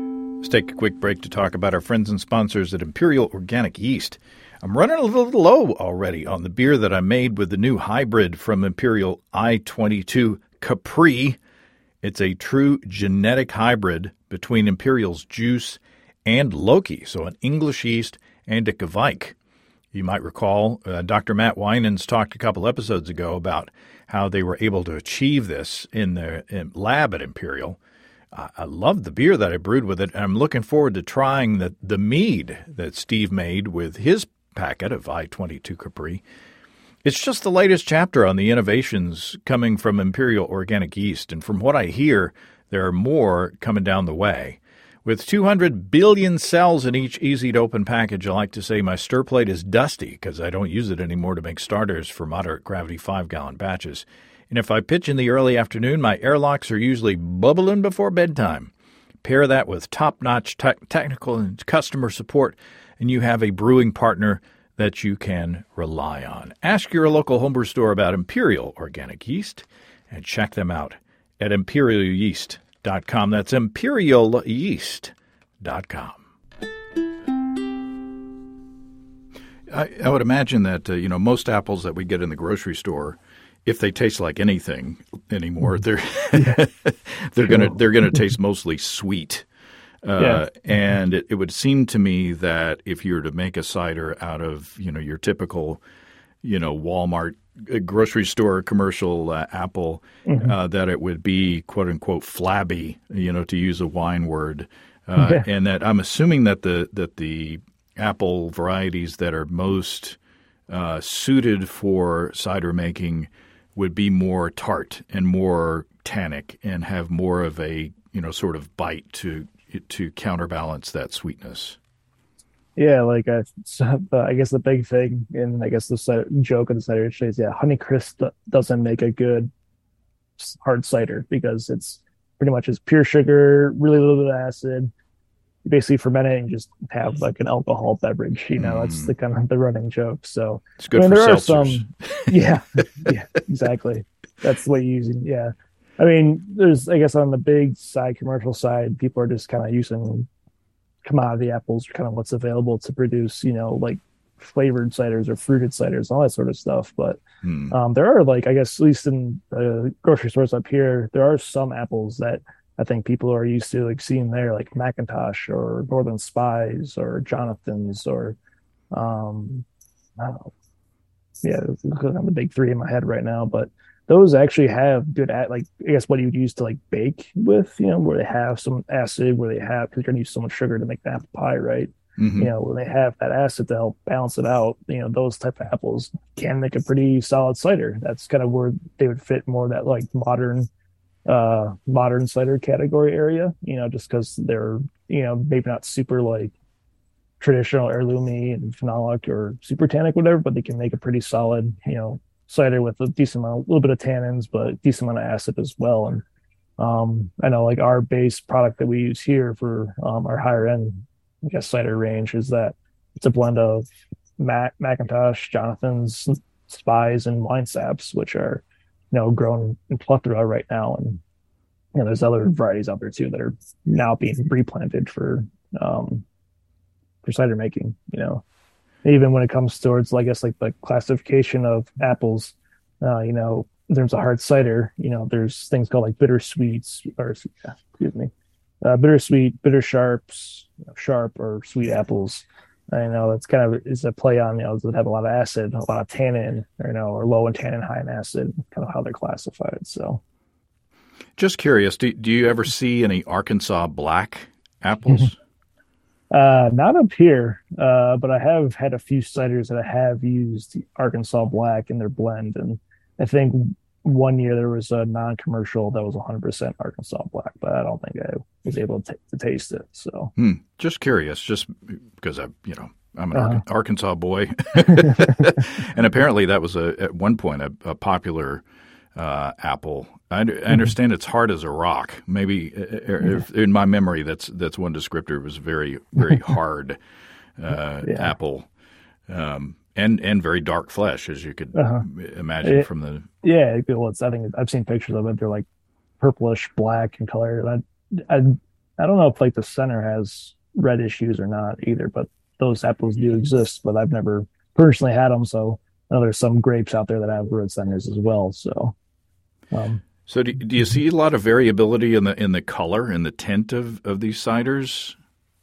Let's take a quick break to talk about our friends and sponsors at Imperial Organic Yeast. I'm running a little low already on the beer that I made with the new hybrid from Imperial I twenty-two Capri. It's a true genetic hybrid between Imperial's Juice and Loki, so an English yeast and a Kvike. You might recall uh, Doctor Matt Winans talked a couple episodes ago about how they were able to achieve this in the in lab at Imperial. Uh, I love the beer that I brewed with it, and I'm looking forward to trying the, the mead that Steve made with his packet of I twenty-two Capri. It's just the latest chapter on the innovations coming from Imperial Organic Yeast, and from what I hear, there are more coming down the way. With two hundred billion cells in each easy-to-open package, I like to say my stir plate is dusty because I don't use it anymore to make starters for moderate gravity five-gallon batches. And if I pitch in the early afternoon, my airlocks are usually bubbling before bedtime. Pair that with top-notch te- technical and customer support, and you have a brewing partner that you can rely on. Ask your local homebrew store about Imperial Organic Yeast and check them out at imperial yeast dot com. That's imperial yeast dot com. I, I would imagine that, uh, you know, most apples that we get in the grocery store, if they taste like anything anymore, they're yeah. they're gonna they're gonna taste mostly sweet. Uh, yeah. And it, it would seem to me that if you were to make a cider out of, you know, your typical, you know, Walmart uh, grocery store commercial uh, apple, mm-hmm. uh, that it would be quote unquote flabby, you know, to use a wine word, uh, yeah. and that I'm assuming that the that the apple varieties that are most uh, suited for cider making would be more tart and more tannic and have more of a, you know, sort of bite to to counterbalance that sweetness. Yeah, like uh, so, uh, I guess the big thing, and I guess the cider, joke of the cider industry is, yeah, Honeycrisp doesn't make a good hard cider because it's pretty much just pure sugar, really little bit of acid. You basically ferment it and just have like an alcohol beverage. You know, mm. that's the kind of the running joke. So it's good I mean, for there seltzers. Are some, yeah, yeah, exactly. That's the way you're using. Yeah, I mean, there's I guess on the big side, commercial side, people are just kind of using commodity apples, kind of what's available to produce, you know, like flavored ciders or fruited ciders, all that sort of stuff. But hmm. um, there are like, I guess, at least in the grocery stores up here, there are some apples that I think people are used to like seeing there, like McIntosh or Northern Spies or Jonathan's or, um, I don't know. Yeah, I'm the big three in my head right now, but those actually have good at like I guess what you would use to like bake with, you know, where they have some acid, where they have because you're gonna use so much sugar to make the apple pie, right? Mm-hmm. You know, when they have that acid to help balance it out, you know, those type of apples can make a pretty solid cider. That's kind of where they would fit more that like modern, uh, modern cider category area. You know, just because they're you know maybe not super like traditional heirloomy and phenolic or super tannic, whatever, but they can make a pretty solid, you know. Cider with a decent amount, a little bit of tannins, but a decent amount of acid as well. And um, I know like our base product that we use here for um, our higher end, I guess, cider range is that it's a blend of Mac, McIntosh, Jonathan's, Spies, and wine saps, which are, you know, grown in plethora right now. And, you know, there's other varieties out there too that are now being replanted for, um, for cider making, you know. Even when it comes towards, I guess, like the classification of apples, uh, you know, in terms of hard cider, you know, there's things called like bittersweets, or excuse me, uh, bittersweet, bitter sharps, you know, sharp or sweet apples. I know it's kind of is a play on, you know, that have a lot of acid, a lot of tannin, or, you know, or low in tannin, high in acid, kind of how they're classified. So, just curious, do do you ever see any Arkansas black apples? Uh, not up here, uh, but I have had a few ciders that I have used Arkansas Black in their blend, and I think one year there was a non-commercial that was one hundred percent Arkansas Black, but I don't think I was able to, t- to taste it. So, hmm. Just curious, just because I, you know, I'm an uh-huh. Ar- Arkansas boy, and apparently that was a at one point a, a popular uh, apple. I, I understand mm-hmm. it's hard as a rock. Maybe uh, if, in my memory, that's that's one descriptor. It was very very hard uh, yeah. apple, um, and and very dark flesh, as you could uh-huh. imagine it, from the. Yeah, well, it's I think I've seen pictures of it. They're like purplish black in color. And I I I don't know if like the center has red issues or not either, but those apples do exist, but I've never personally had them. So I know there's some grapes out there that have red centers as well. So, um, so do, do you see a lot of variability in the in the color and the tint of, of these ciders?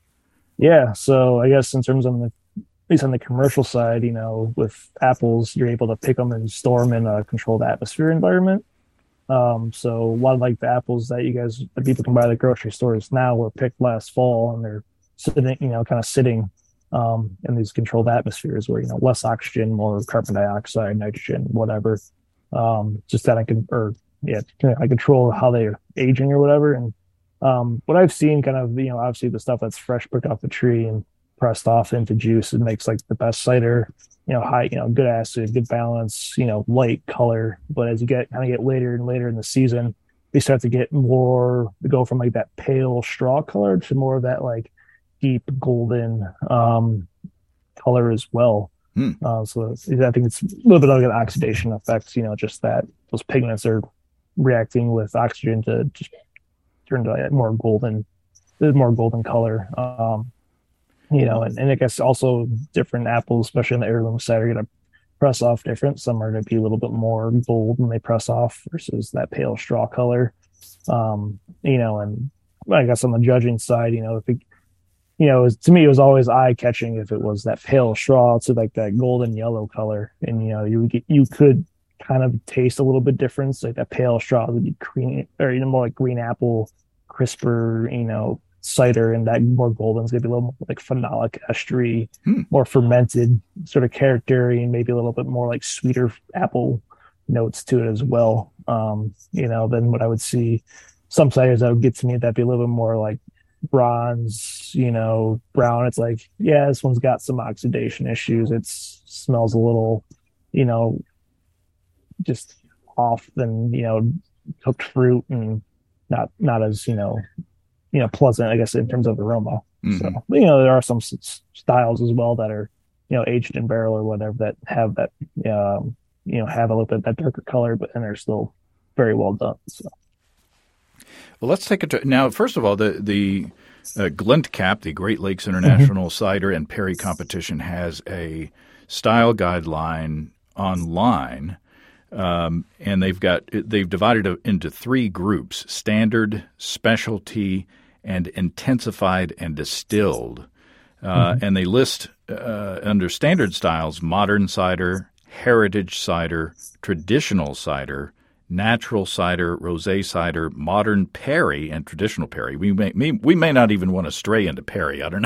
yeah. So I guess in terms of the, at least on the commercial side, you know, with apples, you're able to pick them and store them in a controlled atmosphere environment. Um, so a lot of like the apples that you guys, that people can buy at the grocery stores now were picked last fall and they're sitting, you know, kind of sitting um, in these controlled atmospheres where, you know, less oxygen, more carbon dioxide, nitrogen, whatever. Um, just that I can, or yeah, I control how they're aging or whatever. And um, what I've seen kind of, you know, obviously the stuff that's fresh picked off the tree and pressed off into juice, it makes like the best cider, you know, high, you know, good acid, good balance, you know, light color. But as you get kind of get later and later in the season, they start to get more, they go from like that pale straw color to more of that like deep golden um, color as well. Hmm. Uh, so I think it's a little bit of an oxidation effect, you know, just that those pigments are reacting with oxygen to just turn to a more golden, more golden color. Um, you know, and, and I guess also different apples, especially in the heirloom side, are going to press off different. Some are going to be a little bit more gold when they press off versus that pale straw color. Um, you know, and I guess on the judging side, you know, if it, you know, it was, to me, it was always eye catching if it was that pale straw to like that golden yellow color. And, you know, you would get, you could kind of taste a little bit difference. Like that pale straw would be green or, you know, more like green apple, crisper, you know, cider, and that more golden is going to be a little more like phenolic estery, hmm. more fermented sort of character, and maybe a little bit more like sweeter apple notes to it as well. Um, you know, than what I would see some ciders that would get to me that'd be a little bit more like bronze, you know, brown. It's like, yeah, this one's got some oxidation issues. It smells a little, you know, just off than, you know, cooked fruit and not not as, you know, you know, pleasant, I guess, in terms of aroma. Mm-hmm. So, you know, there are some s- styles as well that are, you know, aged in barrel or whatever that have that, um, you know, have a little bit that darker color, but and they're still very well done. So, well, let's take it to now. First of all, the the uh, Glentcap, the Great Lakes International mm-hmm. Cider and Perry Competition, has a style guideline online. Um, and they've got they've divided it into three groups: standard, specialty, and intensified and distilled. Uh, mm-hmm. And they list uh, under standard styles: modern cider, heritage cider, traditional cider, natural cider, rosé cider, modern Perry, and traditional Perry. We may, may we may not even want to stray into Perry. I don't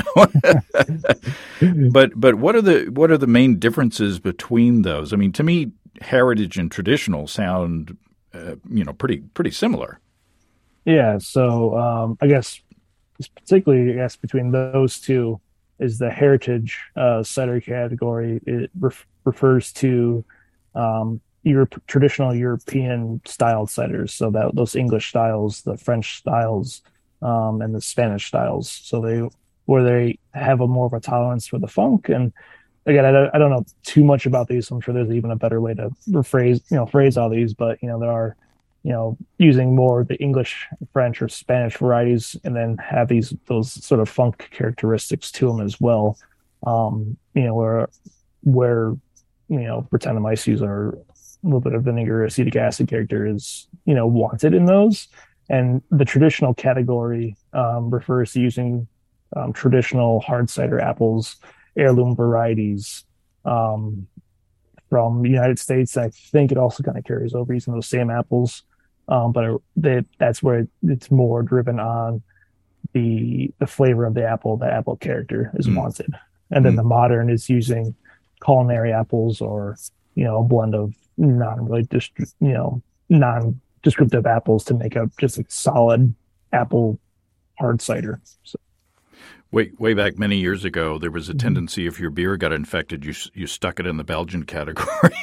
know. but but what are the what are the main differences between those? I mean, to me, heritage and traditional sound, uh, you know, pretty pretty similar. Yeah. So um, I guess particularly, I guess between those two is the heritage uh, cider category. It ref- refers to um, Europe, traditional European styled ciders. So that those English styles, the French styles, um, and the Spanish styles. So they where they have a more of a tolerance for the funk. And again, I don't, I don't know too much about these. So I'm sure there's even a better way to rephrase, you know, phrase all these. But you know, there are, you know, using more the English, French, or Spanish varieties, and then have these those sort of funk characteristics to them as well. Um, you know, where where you know, Brettanomyces or a little bit of vinegar, acetic acid character is, you know, wanted in those. And the traditional category um, refers to using um, traditional hard cider apples, heirloom varieties um, from the United States. I think it also kind of carries over using those same apples, um, but it, that's where it, it's more driven on the the flavor of the apple. The apple character is mm. wanted, and then mm. the modern is using culinary apples or, you know, a blend of non really dist- you know non descriptive apples to make up just a solid apple hard cider. So. Way way back many years ago, there was a tendency if your beer got infected, you you stuck it in the Belgian category.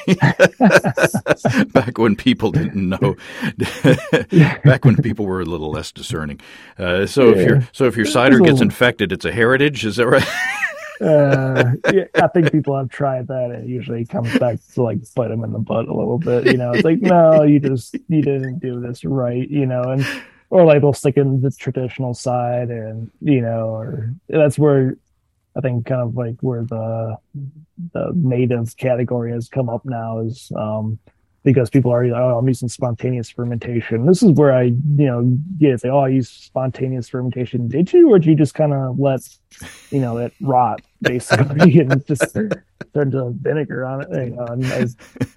Back when people didn't know, back when people were a little less discerning. Uh, so yeah. if your so if your cider gets little... infected, it's a heritage. Is that right? uh, yeah, I think people have tried that. And it usually comes back to like bite them in the butt a little bit. You know, it's like, no, you just you didn't do this right. You know, and or like they'll stick in the traditional side, and you know, or that's where I think kind of like where the the native category has come up now is um, because people are like, oh, I'm using spontaneous fermentation. This is where I, you know, get say, oh, I use spontaneous fermentation. Did you, or did you just kind of let, you know, it rot basically and just turn to vinegar on it? You know, and I,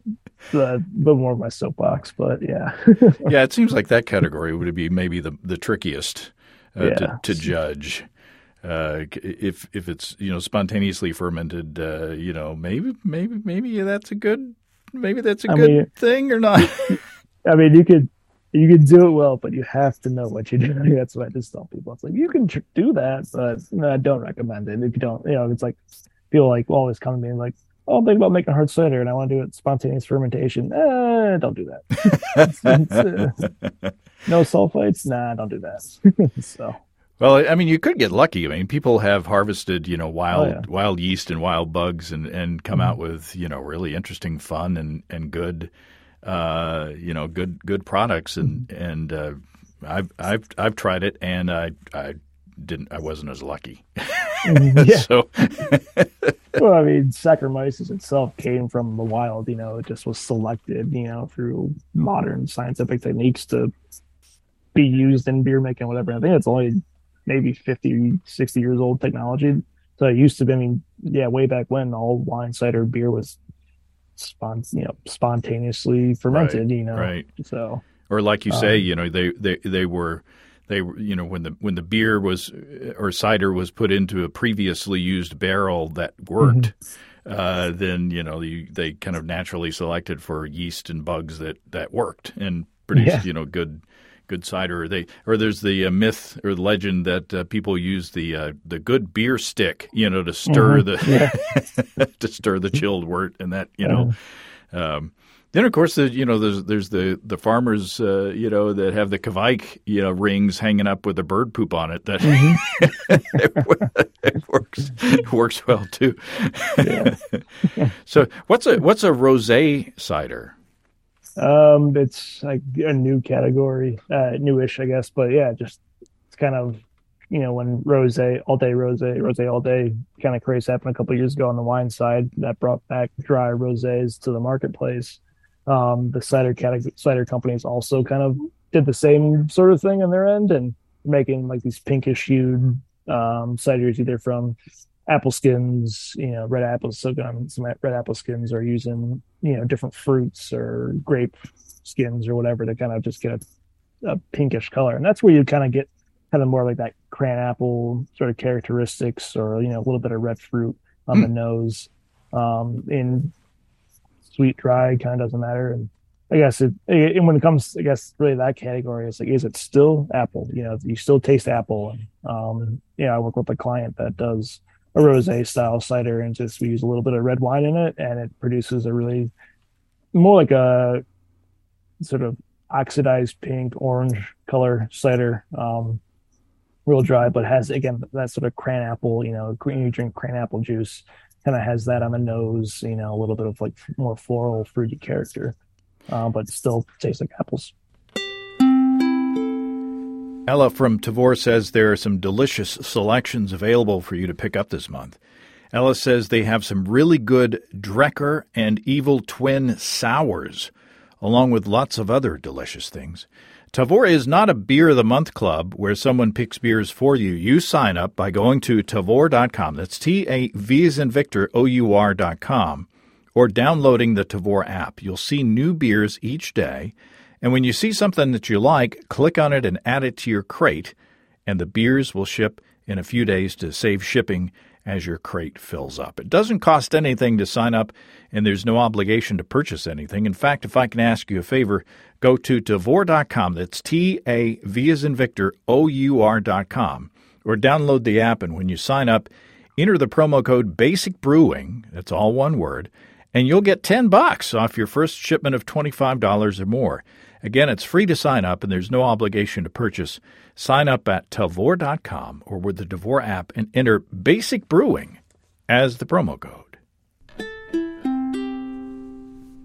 a bit more of my soapbox, but yeah. Yeah, it seems like that category would be maybe the the trickiest uh, yeah. to, to judge. Uh, if if it's, you know, spontaneously fermented, uh, you know, maybe maybe maybe that's a good maybe that's a I good mean, thing or not. I mean, you could you could do it well, but you have to know what you're doing. That's what I just tell people. It's like you can tr- do that, but no, I don't recommend it. If you don't, you know, it's like people like always come to me like, oh, I'm thinking about making a hard cider and I want to do it spontaneous fermentation. Eh, don't do that. it's, it's, uh, no sulfites? Nah, don't do that. So. Well, I mean, you could get lucky. I mean, people have harvested, you know, wild Oh, yeah. wild yeast and wild bugs, and, and come Mm-hmm. out with, you know, really interesting, fun, and and good, uh, you know, good good products. And Mm-hmm. and uh, I've I've I've tried it, and I I didn't I wasn't as lucky. Yeah. So, Well, I mean, Saccharomyces itself came from the wild. You know, it just was selected, you know, through modern scientific techniques to be used in beer making, whatever. I think it's only maybe fifty, sixty years old technology. So it used to be, I mean, yeah, way back when all wine, cider, beer was spon- you know, spontaneously fermented, Right, you know. right. So, or like you say, um, you know, they, they, they were they were, you know, when the when the beer was or cider was put into a previously used barrel that worked, uh, then, you know, you, they kind of naturally selected for yeast and bugs that, that worked and produced, Yeah. you know, good good cider. Or they or there's the uh, myth or the legend that uh, people use the uh, the good beer stick, you know, to stir Mhm. the to stir the chilled wort, and that, you know. Um, then of course, the, you know, there's there's the the farmers, uh, you know, that have the kveik, you know, rings hanging up with the bird poop on it. That it, it works it works well too. Yeah. So what's a what's a rosé cider? Um, it's like a new category, uh, newish, I guess, but yeah, just it's kind of, you know, when rose, all day rose, rose all day kind of craze happened a couple of years ago on the wine side that brought back dry rosés to the marketplace. Um, the cider category, cider companies also kind of did the same sort of thing on their end and making like these pinkish hued um, ciders, either from apple skins, you know, red apples. So um, some red apple skins are using, you know, different fruits or grape skins or whatever to kind of just get a, a pinkish color. And that's where you kind of get kind of more like that cran apple sort of characteristics, or, you know, a little bit of red fruit on mm. the nose. Um, in sweet, dry, kind of doesn't matter. And I guess it, and when it comes, I guess really that category, it's like, is it still apple? You know, you still taste apple. And, um, yeah, I work with a client that does a rosé style cider, and just we use a little bit of red wine in it, and it produces a really more like a sort of oxidized pink orange color cider. Um, real dry, but has, again, that sort of cran apple, you know, when you drink cran apple juice, kind of has that on the nose, you know, a little bit of like more floral, fruity character, uh, but still tastes like apples. Ella from Tavour says there are some delicious selections available for you to pick up this month. Ella says they have some really good Drecker and Evil Twin sours, along with lots of other delicious things. Tavour is not a Beer of the Month club where someone picks beers for you. You sign up by going to tavour dot com. That's T A V as in Victor, O U R dot com, or downloading the Tavour app. You'll see new beers each day. And when you see something that you like, click on it and add it to your crate, and the beers will ship in a few days to save shipping as your crate fills up. It doesn't cost anything to sign up, and there's no obligation to purchase anything. In fact, if I can ask you a favor, go to tavour dot com. That's T A V as in Victor, O U R dot com, or download the app, and when you sign up, enter the promo code Basic Brewing, that's all one word, and you'll get ten bucks off your first shipment of twenty-five dollars or more. Again, it's free to sign up, and there's no obligation to purchase. Sign up at tavour dot com or with the Tavour app and enter Basic Brewing as the promo code.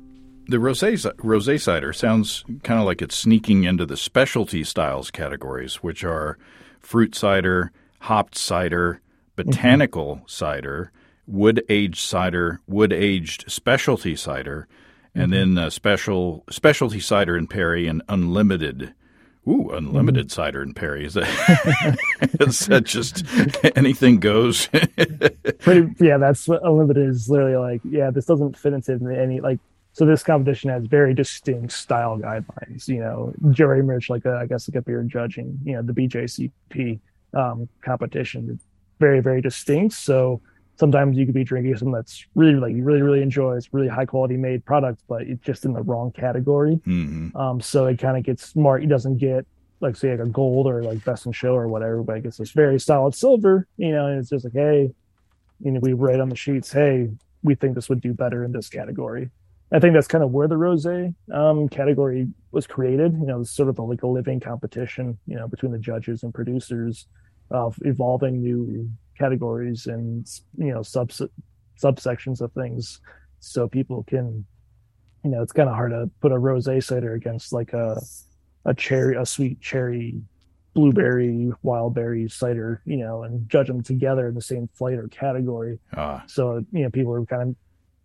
The rosé rosé cider sounds kind of like it's sneaking into the specialty styles categories, which are fruit cider, hopped cider, botanical mm-hmm. cider, wood-aged cider, wood-aged specialty cider, and mm-hmm. then uh, special specialty cider and Perry and unlimited. Ooh, unlimited mm-hmm. cider and Perry. Is that, is that just anything goes? Pretty, yeah, that's what unlimited is literally like. Yeah, this doesn't fit into any like. So this competition has very distinct style guidelines. You know, very much like a, I guess like if you're judging, you know, the B J C P um, competition, it's very very distinct. So sometimes you could be drinking something that's really like you really really enjoy. It's really high quality made product, but it's just in the wrong category. Mm-hmm. Um, so it kind of gets smart. It doesn't get like say like a gold or like best in show or whatever, but it gets this very solid silver. You know, and it's just like, hey, you know, we write on the sheets, hey, we think this would do better in this category. I think that's kind of where the rosé um, category was created. You know, it's sort of a, like a living competition, you know, between the judges and producers of evolving new categories and, you know, sub subsections of things, so people can, you know, it's kind of hard to put a rosé cider against like a a cherry, a sweet cherry, blueberry, wild berry cider, you know, and judge them together in the same flight or category. Ah. So, you know, people are kind of,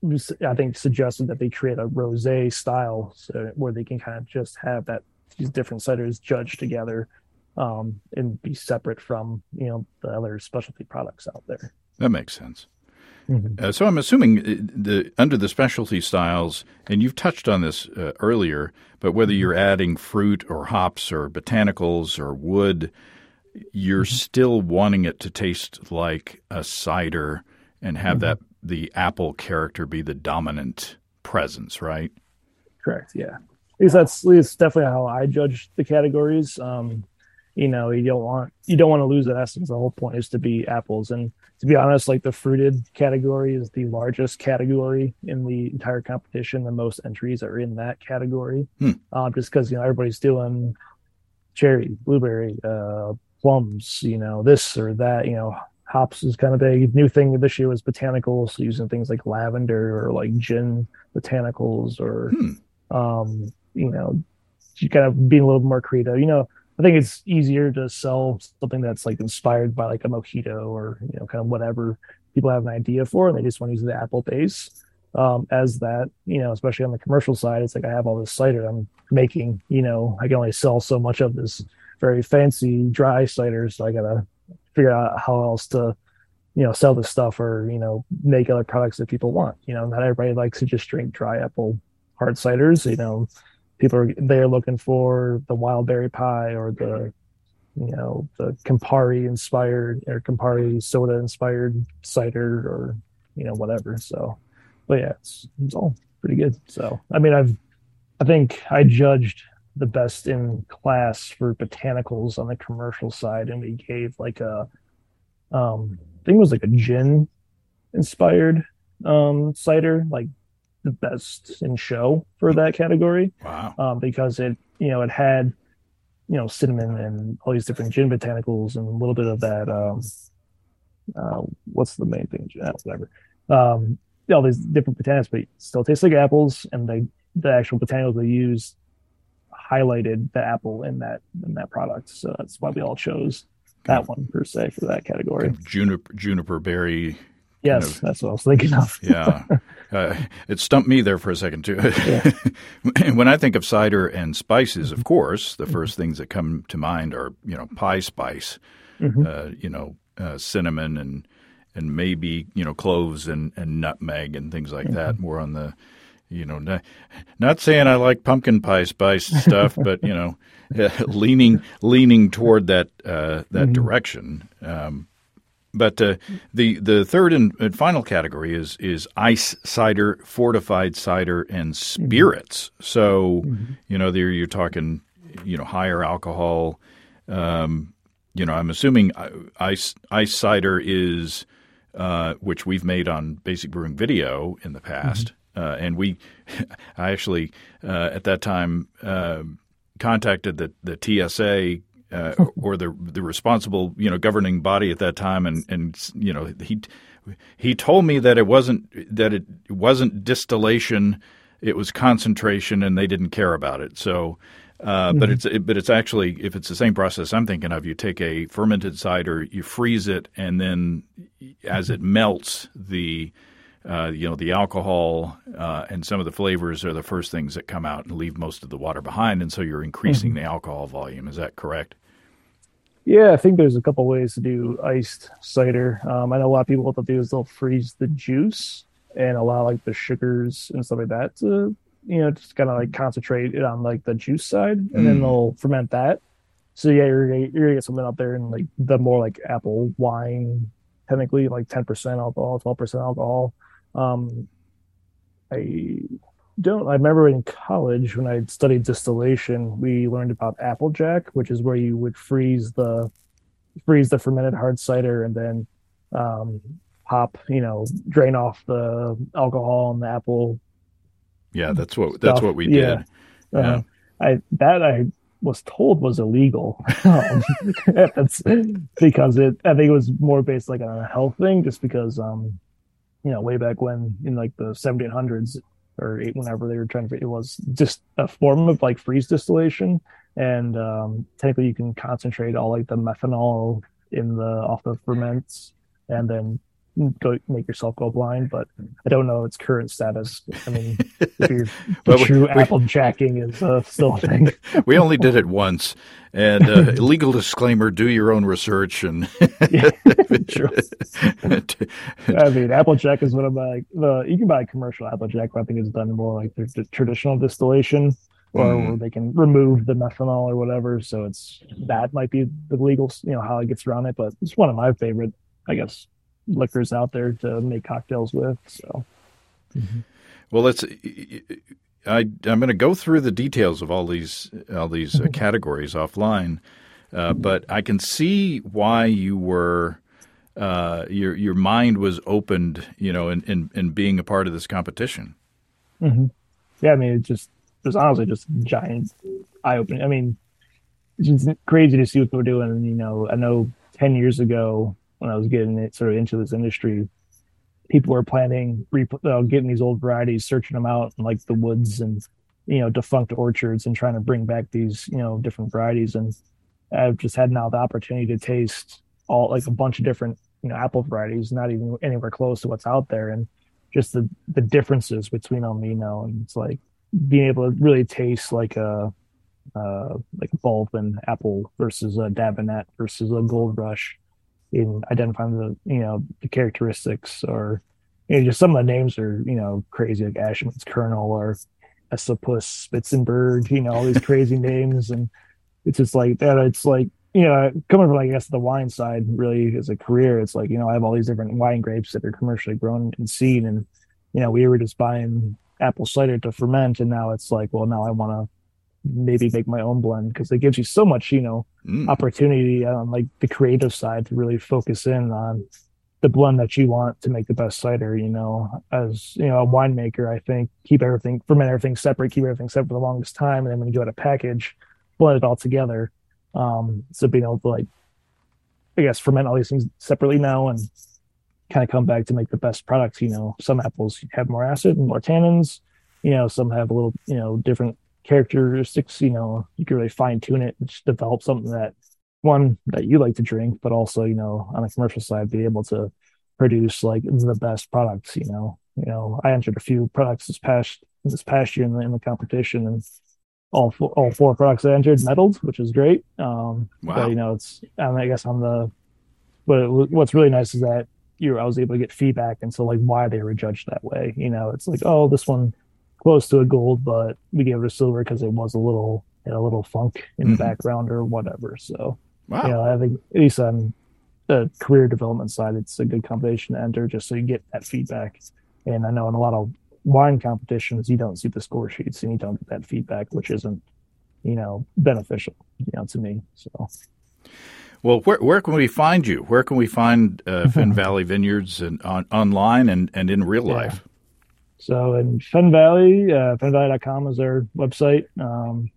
I think, suggested that they create a rosé style so where they can kind of just have that these different ciders judged together um, and be separate from, you know, the other specialty products out there. That makes sense. Mm-hmm. Uh, so I'm assuming the under the specialty styles, and you've touched on this uh, earlier, but whether you're adding fruit or hops or botanicals or wood, you're mm-hmm. still wanting it to taste like a cider and have mm-hmm. that the apple character be the dominant presence, right? Correct. Yeah. At least that's at least definitely how I judge the categories. Um, you know, you don't want you don't want to lose that essence. The whole point is to be apples. And to be honest, like the fruited category is the largest category in the entire competition. The most entries are in that category, hmm. um, just because you know everybody's doing cherry, blueberry, uh, plums, you know, this or that, you know. Hops is kind of a new thing this year was botanicals, so using things like lavender or like gin botanicals or, hmm. um, you know, kind of being a little more creative. You know, I think it's easier to sell something that's like inspired by like a mojito or, you know, kind of whatever people have an idea for, and they just want to use the apple base um, as that, you know, especially on the commercial side. It's like I have all this cider I'm making, you know, I can only sell so much of this very fancy dry cider, so I got to figure out how else to, you know, sell this stuff or, you know, make other products that people want. You know, not everybody likes to just drink dry apple hard ciders. You know, people are they're looking for the wild berry pie or the, you know, the Campari inspired or Campari soda inspired cider or, you know, whatever. So, but yeah, it's, it's all pretty good. So, I mean, I've, I think I judged the best in class for botanicals on the commercial side, and we gave like a um I think it was like a gin inspired um cider, like the best in show for that category. Wow. Um because it, you know, it had, you know, cinnamon and all these different gin botanicals and a little bit of that um uh what's the main thing, uh, whatever um all these different botanicals, but it still tastes like apples, and they the actual botanicals they used highlighted the apple in that in that product, so that's why we all chose that one per se for that category. Kind of juniper juniper berry. Yes, of, that's what I was thinking of. Yeah, uh, it stumped me there for a second too. Yeah. When I think of cider and spices, of course, the first things that come to mind are, you know, pie spice, mm-hmm. uh, you know, uh, cinnamon and and maybe, you know, cloves and, and nutmeg and things like mm-hmm. that. More on the You know, not, not saying I like pumpkin pie spice stuff, but you know, uh, leaning leaning toward that uh, that mm-hmm. direction. Um, but uh, the the third and, and final category is is ice cider, fortified cider, and spirits. Mm-hmm. So mm-hmm. you know, there you're talking, you know, higher alcohol. Um, you know, I'm assuming ice ice cider is uh, which we've made on Basic Brewing Video in the past. Mm-hmm. Uh, and we, I actually uh, at that time uh, contacted the, the T S A uh, or the the responsible, you know, governing body at that time, and, and you know he he told me that it wasn't that it wasn't distillation. it was concentration and they didn't care about it. So, uh, mm-hmm. but it's it, but it's actually, if it's the same process I'm thinking of, you take a fermented cider, you freeze it, and then as it melts, the uh, you know the alcohol uh, and some of the flavors are the first things that come out and leave most of the water behind, and so you're increasing mm-hmm. the alcohol volume. Is that correct? Yeah, I think there's a couple ways to do iced cider. Um, I know a lot of people, what they'll do is they'll freeze the juice and allow like the sugars and stuff like that to, you know, just kind of like concentrate it on like the juice side, and mm. then they'll ferment that. So yeah, you're gonna, you're gonna get something up there in like the more like apple wine, technically like ten percent alcohol, twelve percent alcohol. Um, I don't. I remember in college when I studied distillation, we learned about Applejack, which is where you would freeze the freeze the fermented hard cider and then um, pop, you know, drain off the alcohol and the apple. Yeah, that's what that's stuff. what we did. Yeah, yeah. Uh, I that I was told was illegal. um, that's because it. I think it was more based like on a health thing, just because um, you know, way back when in like the seventeen hundreds. Or eight, whenever they were trying to, it was just a form of like freeze distillation, and um, technically you can concentrate all like the methanol in the off the ferments, and then go make yourself go blind. But I don't know its current status. I mean, if you're well, true we, Applejacking is uh, still a thing. We only did it once, and uh, legal disclaimer: do your own research. And yeah, true. I mean, Applejack is one of my. The you can buy a commercial Applejack, but I think it's done more like the, the traditional distillation, or mm. where they can remove the methanol or whatever. So it's that might be the legal, you know, how it gets around it. But it's one of my favorite, I guess, liquors out there to make cocktails with. So, mm-hmm. well, let's. I I'm going to go through the details of all these all these uh, categories offline, uh, but I can see why you were uh, your your mind was opened, you know, in, in, in being a part of this competition. Mm-hmm. Yeah, I mean, it just it was honestly just giant eye opening. I mean, it's just crazy to see what they're doing. And, you know, I know ten years ago, when I was getting it sort of into this industry, people were planting, uh, getting these old varieties, searching them out in like the woods and, you know, defunct orchards and trying to bring back these, you know, different varieties. And I've just had now the opportunity to taste all like a bunch of different, you know, apple varieties, not even anywhere close to what's out there. And just the, the differences between them, you know, and it's like being able to really taste like a, uh, like a Baldwin apple versus a Dabinet versus a Gold Rush, in identifying the, you know, the characteristics, or, you know, just some of the names are, you know, crazy, like Ashman's Kernel or Esopus Spitzenberg, you know, all these crazy names. And it's just like that. It's like, you know, coming from, I guess, the wine side really as a career, it's like, you know, I have all these different wine grapes that are commercially grown and seed. And, you know, we were just buying apple cider to ferment. And now it's like, well, now I want to maybe make my own blend, because it gives you so much, you know, mm. opportunity on like the creative side to really focus in on the blend that you want to make the best cider. You know, as you know, a winemaker, I think keep everything, ferment everything separate, keep everything separate for the longest time, and then when you go to package, blend it all together. Um, so being able to, like, I guess, ferment all these things separately now and kind of come back to make the best products. You know, some apples have more acid and more tannins. You know, some have a little, you know, different characteristics. You know, you can really fine tune it and just develop something that, one, that you like to drink, but also, you know, on the commercial side, be able to produce like the best products. You know, you know, I entered a few products this past this past year in the in the competition, and all four, all four products I entered medaled, which is great. Um, wow. But, you know, it's um, I guess on the but what's really nice is that you I was able to get feedback into like why they were judged that way. You know, it's like, oh, this one close to a gold, but we gave it a silver because it was a little, had a little funk in mm-hmm. the background or whatever. So, wow. You know, I think at least on the career development side, it's a good combination to enter just so you get that feedback. And I know in a lot of wine competitions, you don't see the score sheets and you don't get that feedback, which isn't, you know, beneficial, you know, to me. So. Well, where where can we find you? Where can we find uh, Fenn Valley Vineyards and on, online and, and in real life? Yeah. So in Fenn Valley, uh, fenn valley dot com is our website. Um,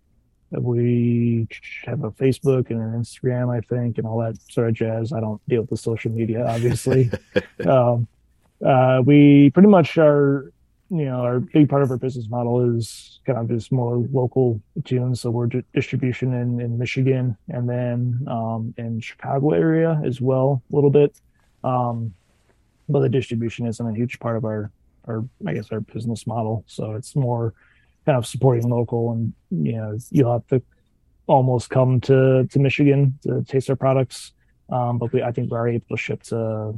we have a Facebook and an Instagram, I think, and all that sort of jazz. I don't deal with the social media, obviously. um, uh, we pretty much are you know, our big part of our business model is kind of just more local tunes. So we're di- distribution in, in Michigan and then um, in Chicago area as well, a little bit. Um, but the distribution isn't a huge part of our, our, I guess, our business model. So it's more kind of supporting local, and, you know, you'll have to almost come to, to Michigan to taste our products. Um, but we, I think we're able to ship to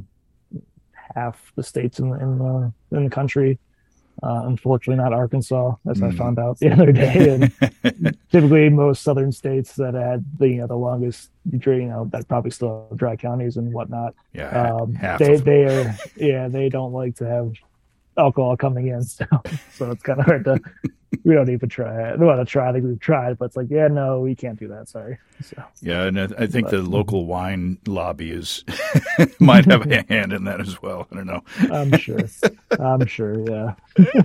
half the states in the, in the, in the country. Uh, unfortunately, not Arkansas, as mm. I found out the other day. And typically, most southern states that had the you know the longest, you know, that probably still have dry counties and whatnot. Yeah, um, half they of they are yeah they don't like to have alcohol coming in, so so it's kind of hard to. We don't even try it. We want to try. I think we've tried, but it's like, yeah, no, we can't do that. Sorry. So, yeah, and I, I think but, the local wine lobby is might have a hand in that as well. I don't know. I'm sure. I'm sure. Yeah.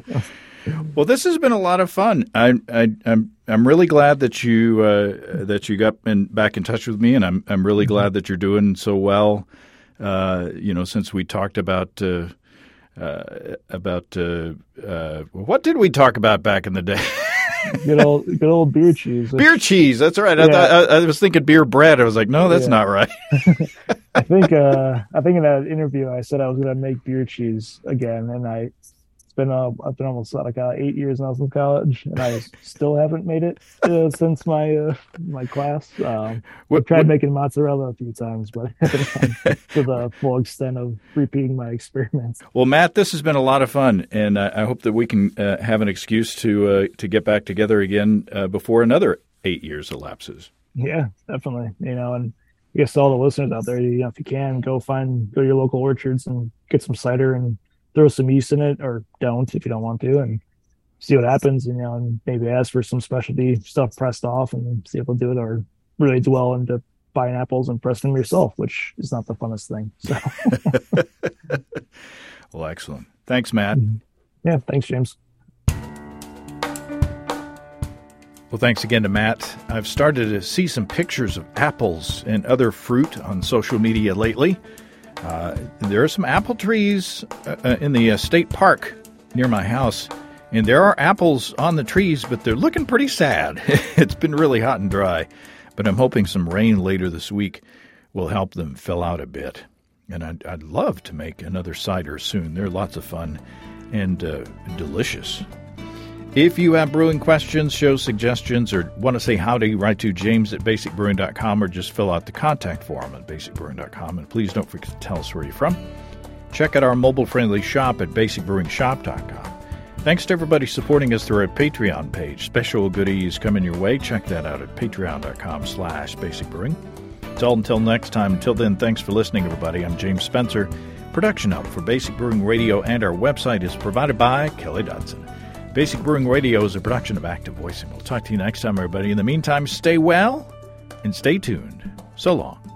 Well, this has been a lot of fun. I, I, I'm I'm really glad that you uh, that you got in, back in touch with me, and I'm I'm really glad that you're doing so well. Uh, you know, since we talked about. Uh, Uh, about uh, uh, what did we talk about back in the day? good old, good old beer cheese. Beer cheese. That's right. I, yeah. thought, I, I was thinking beer bread. I was like, no, that's yeah. not right. I think. Uh, I think in that interview, I said I was going to make beer cheese again, and I. It's been. Uh, I've been almost like uh, eight years now since college, and I still haven't made it uh, since my uh, my class. Um, what, I tried what, making mozzarella a few times, but I haven't gone to the full extent of repeating my experiments. Well, Matt, this has been a lot of fun, and I, I hope that we can uh, have an excuse to uh, to get back together again uh, before another eight years elapses. Yeah, definitely. You know, and I guess to all the listeners out there, you know, if you can, go find go to your local orchards and get some cider and throw some yeast in it, or don't if you don't want to, and see what happens. You know, and maybe ask for some specialty stuff pressed off, and see if they'll do it, or really dwell into buying apples and press them yourself, which is not the funnest thing. So. Well, excellent. Thanks, Matt. Yeah, thanks, James. Well, thanks again to Matt. I've started to see some pictures of apples and other fruit on social media lately. Uh, there are some apple trees uh, in the uh, state park near my house, and there are apples on the trees, but they're looking pretty sad. It's been really hot and dry, but I'm hoping some rain later this week will help them fill out a bit. And I'd, I'd love to make another cider soon. They're lots of fun and uh, delicious. If you have brewing questions, show suggestions, or want to say howdy, write to james at basic brewing dot com, or just fill out the contact form at basic brewing dot com. And please don't forget to tell us where you're from. Check out our mobile-friendly shop at basic brewing shop dot com. Thanks to everybody supporting us through our Patreon page. Special goodies coming your way. Check that out at patreon dot com slash basic brewing. It's all until next time. Until then, thanks for listening, everybody. I'm James Spencer. Production help for Basic Brewing Radio and our website is provided by Kelly Dodson. Basic Brewing Radio is a production of Active Voicing. We'll talk to you next time, everybody. In the meantime, stay well and stay tuned. So long.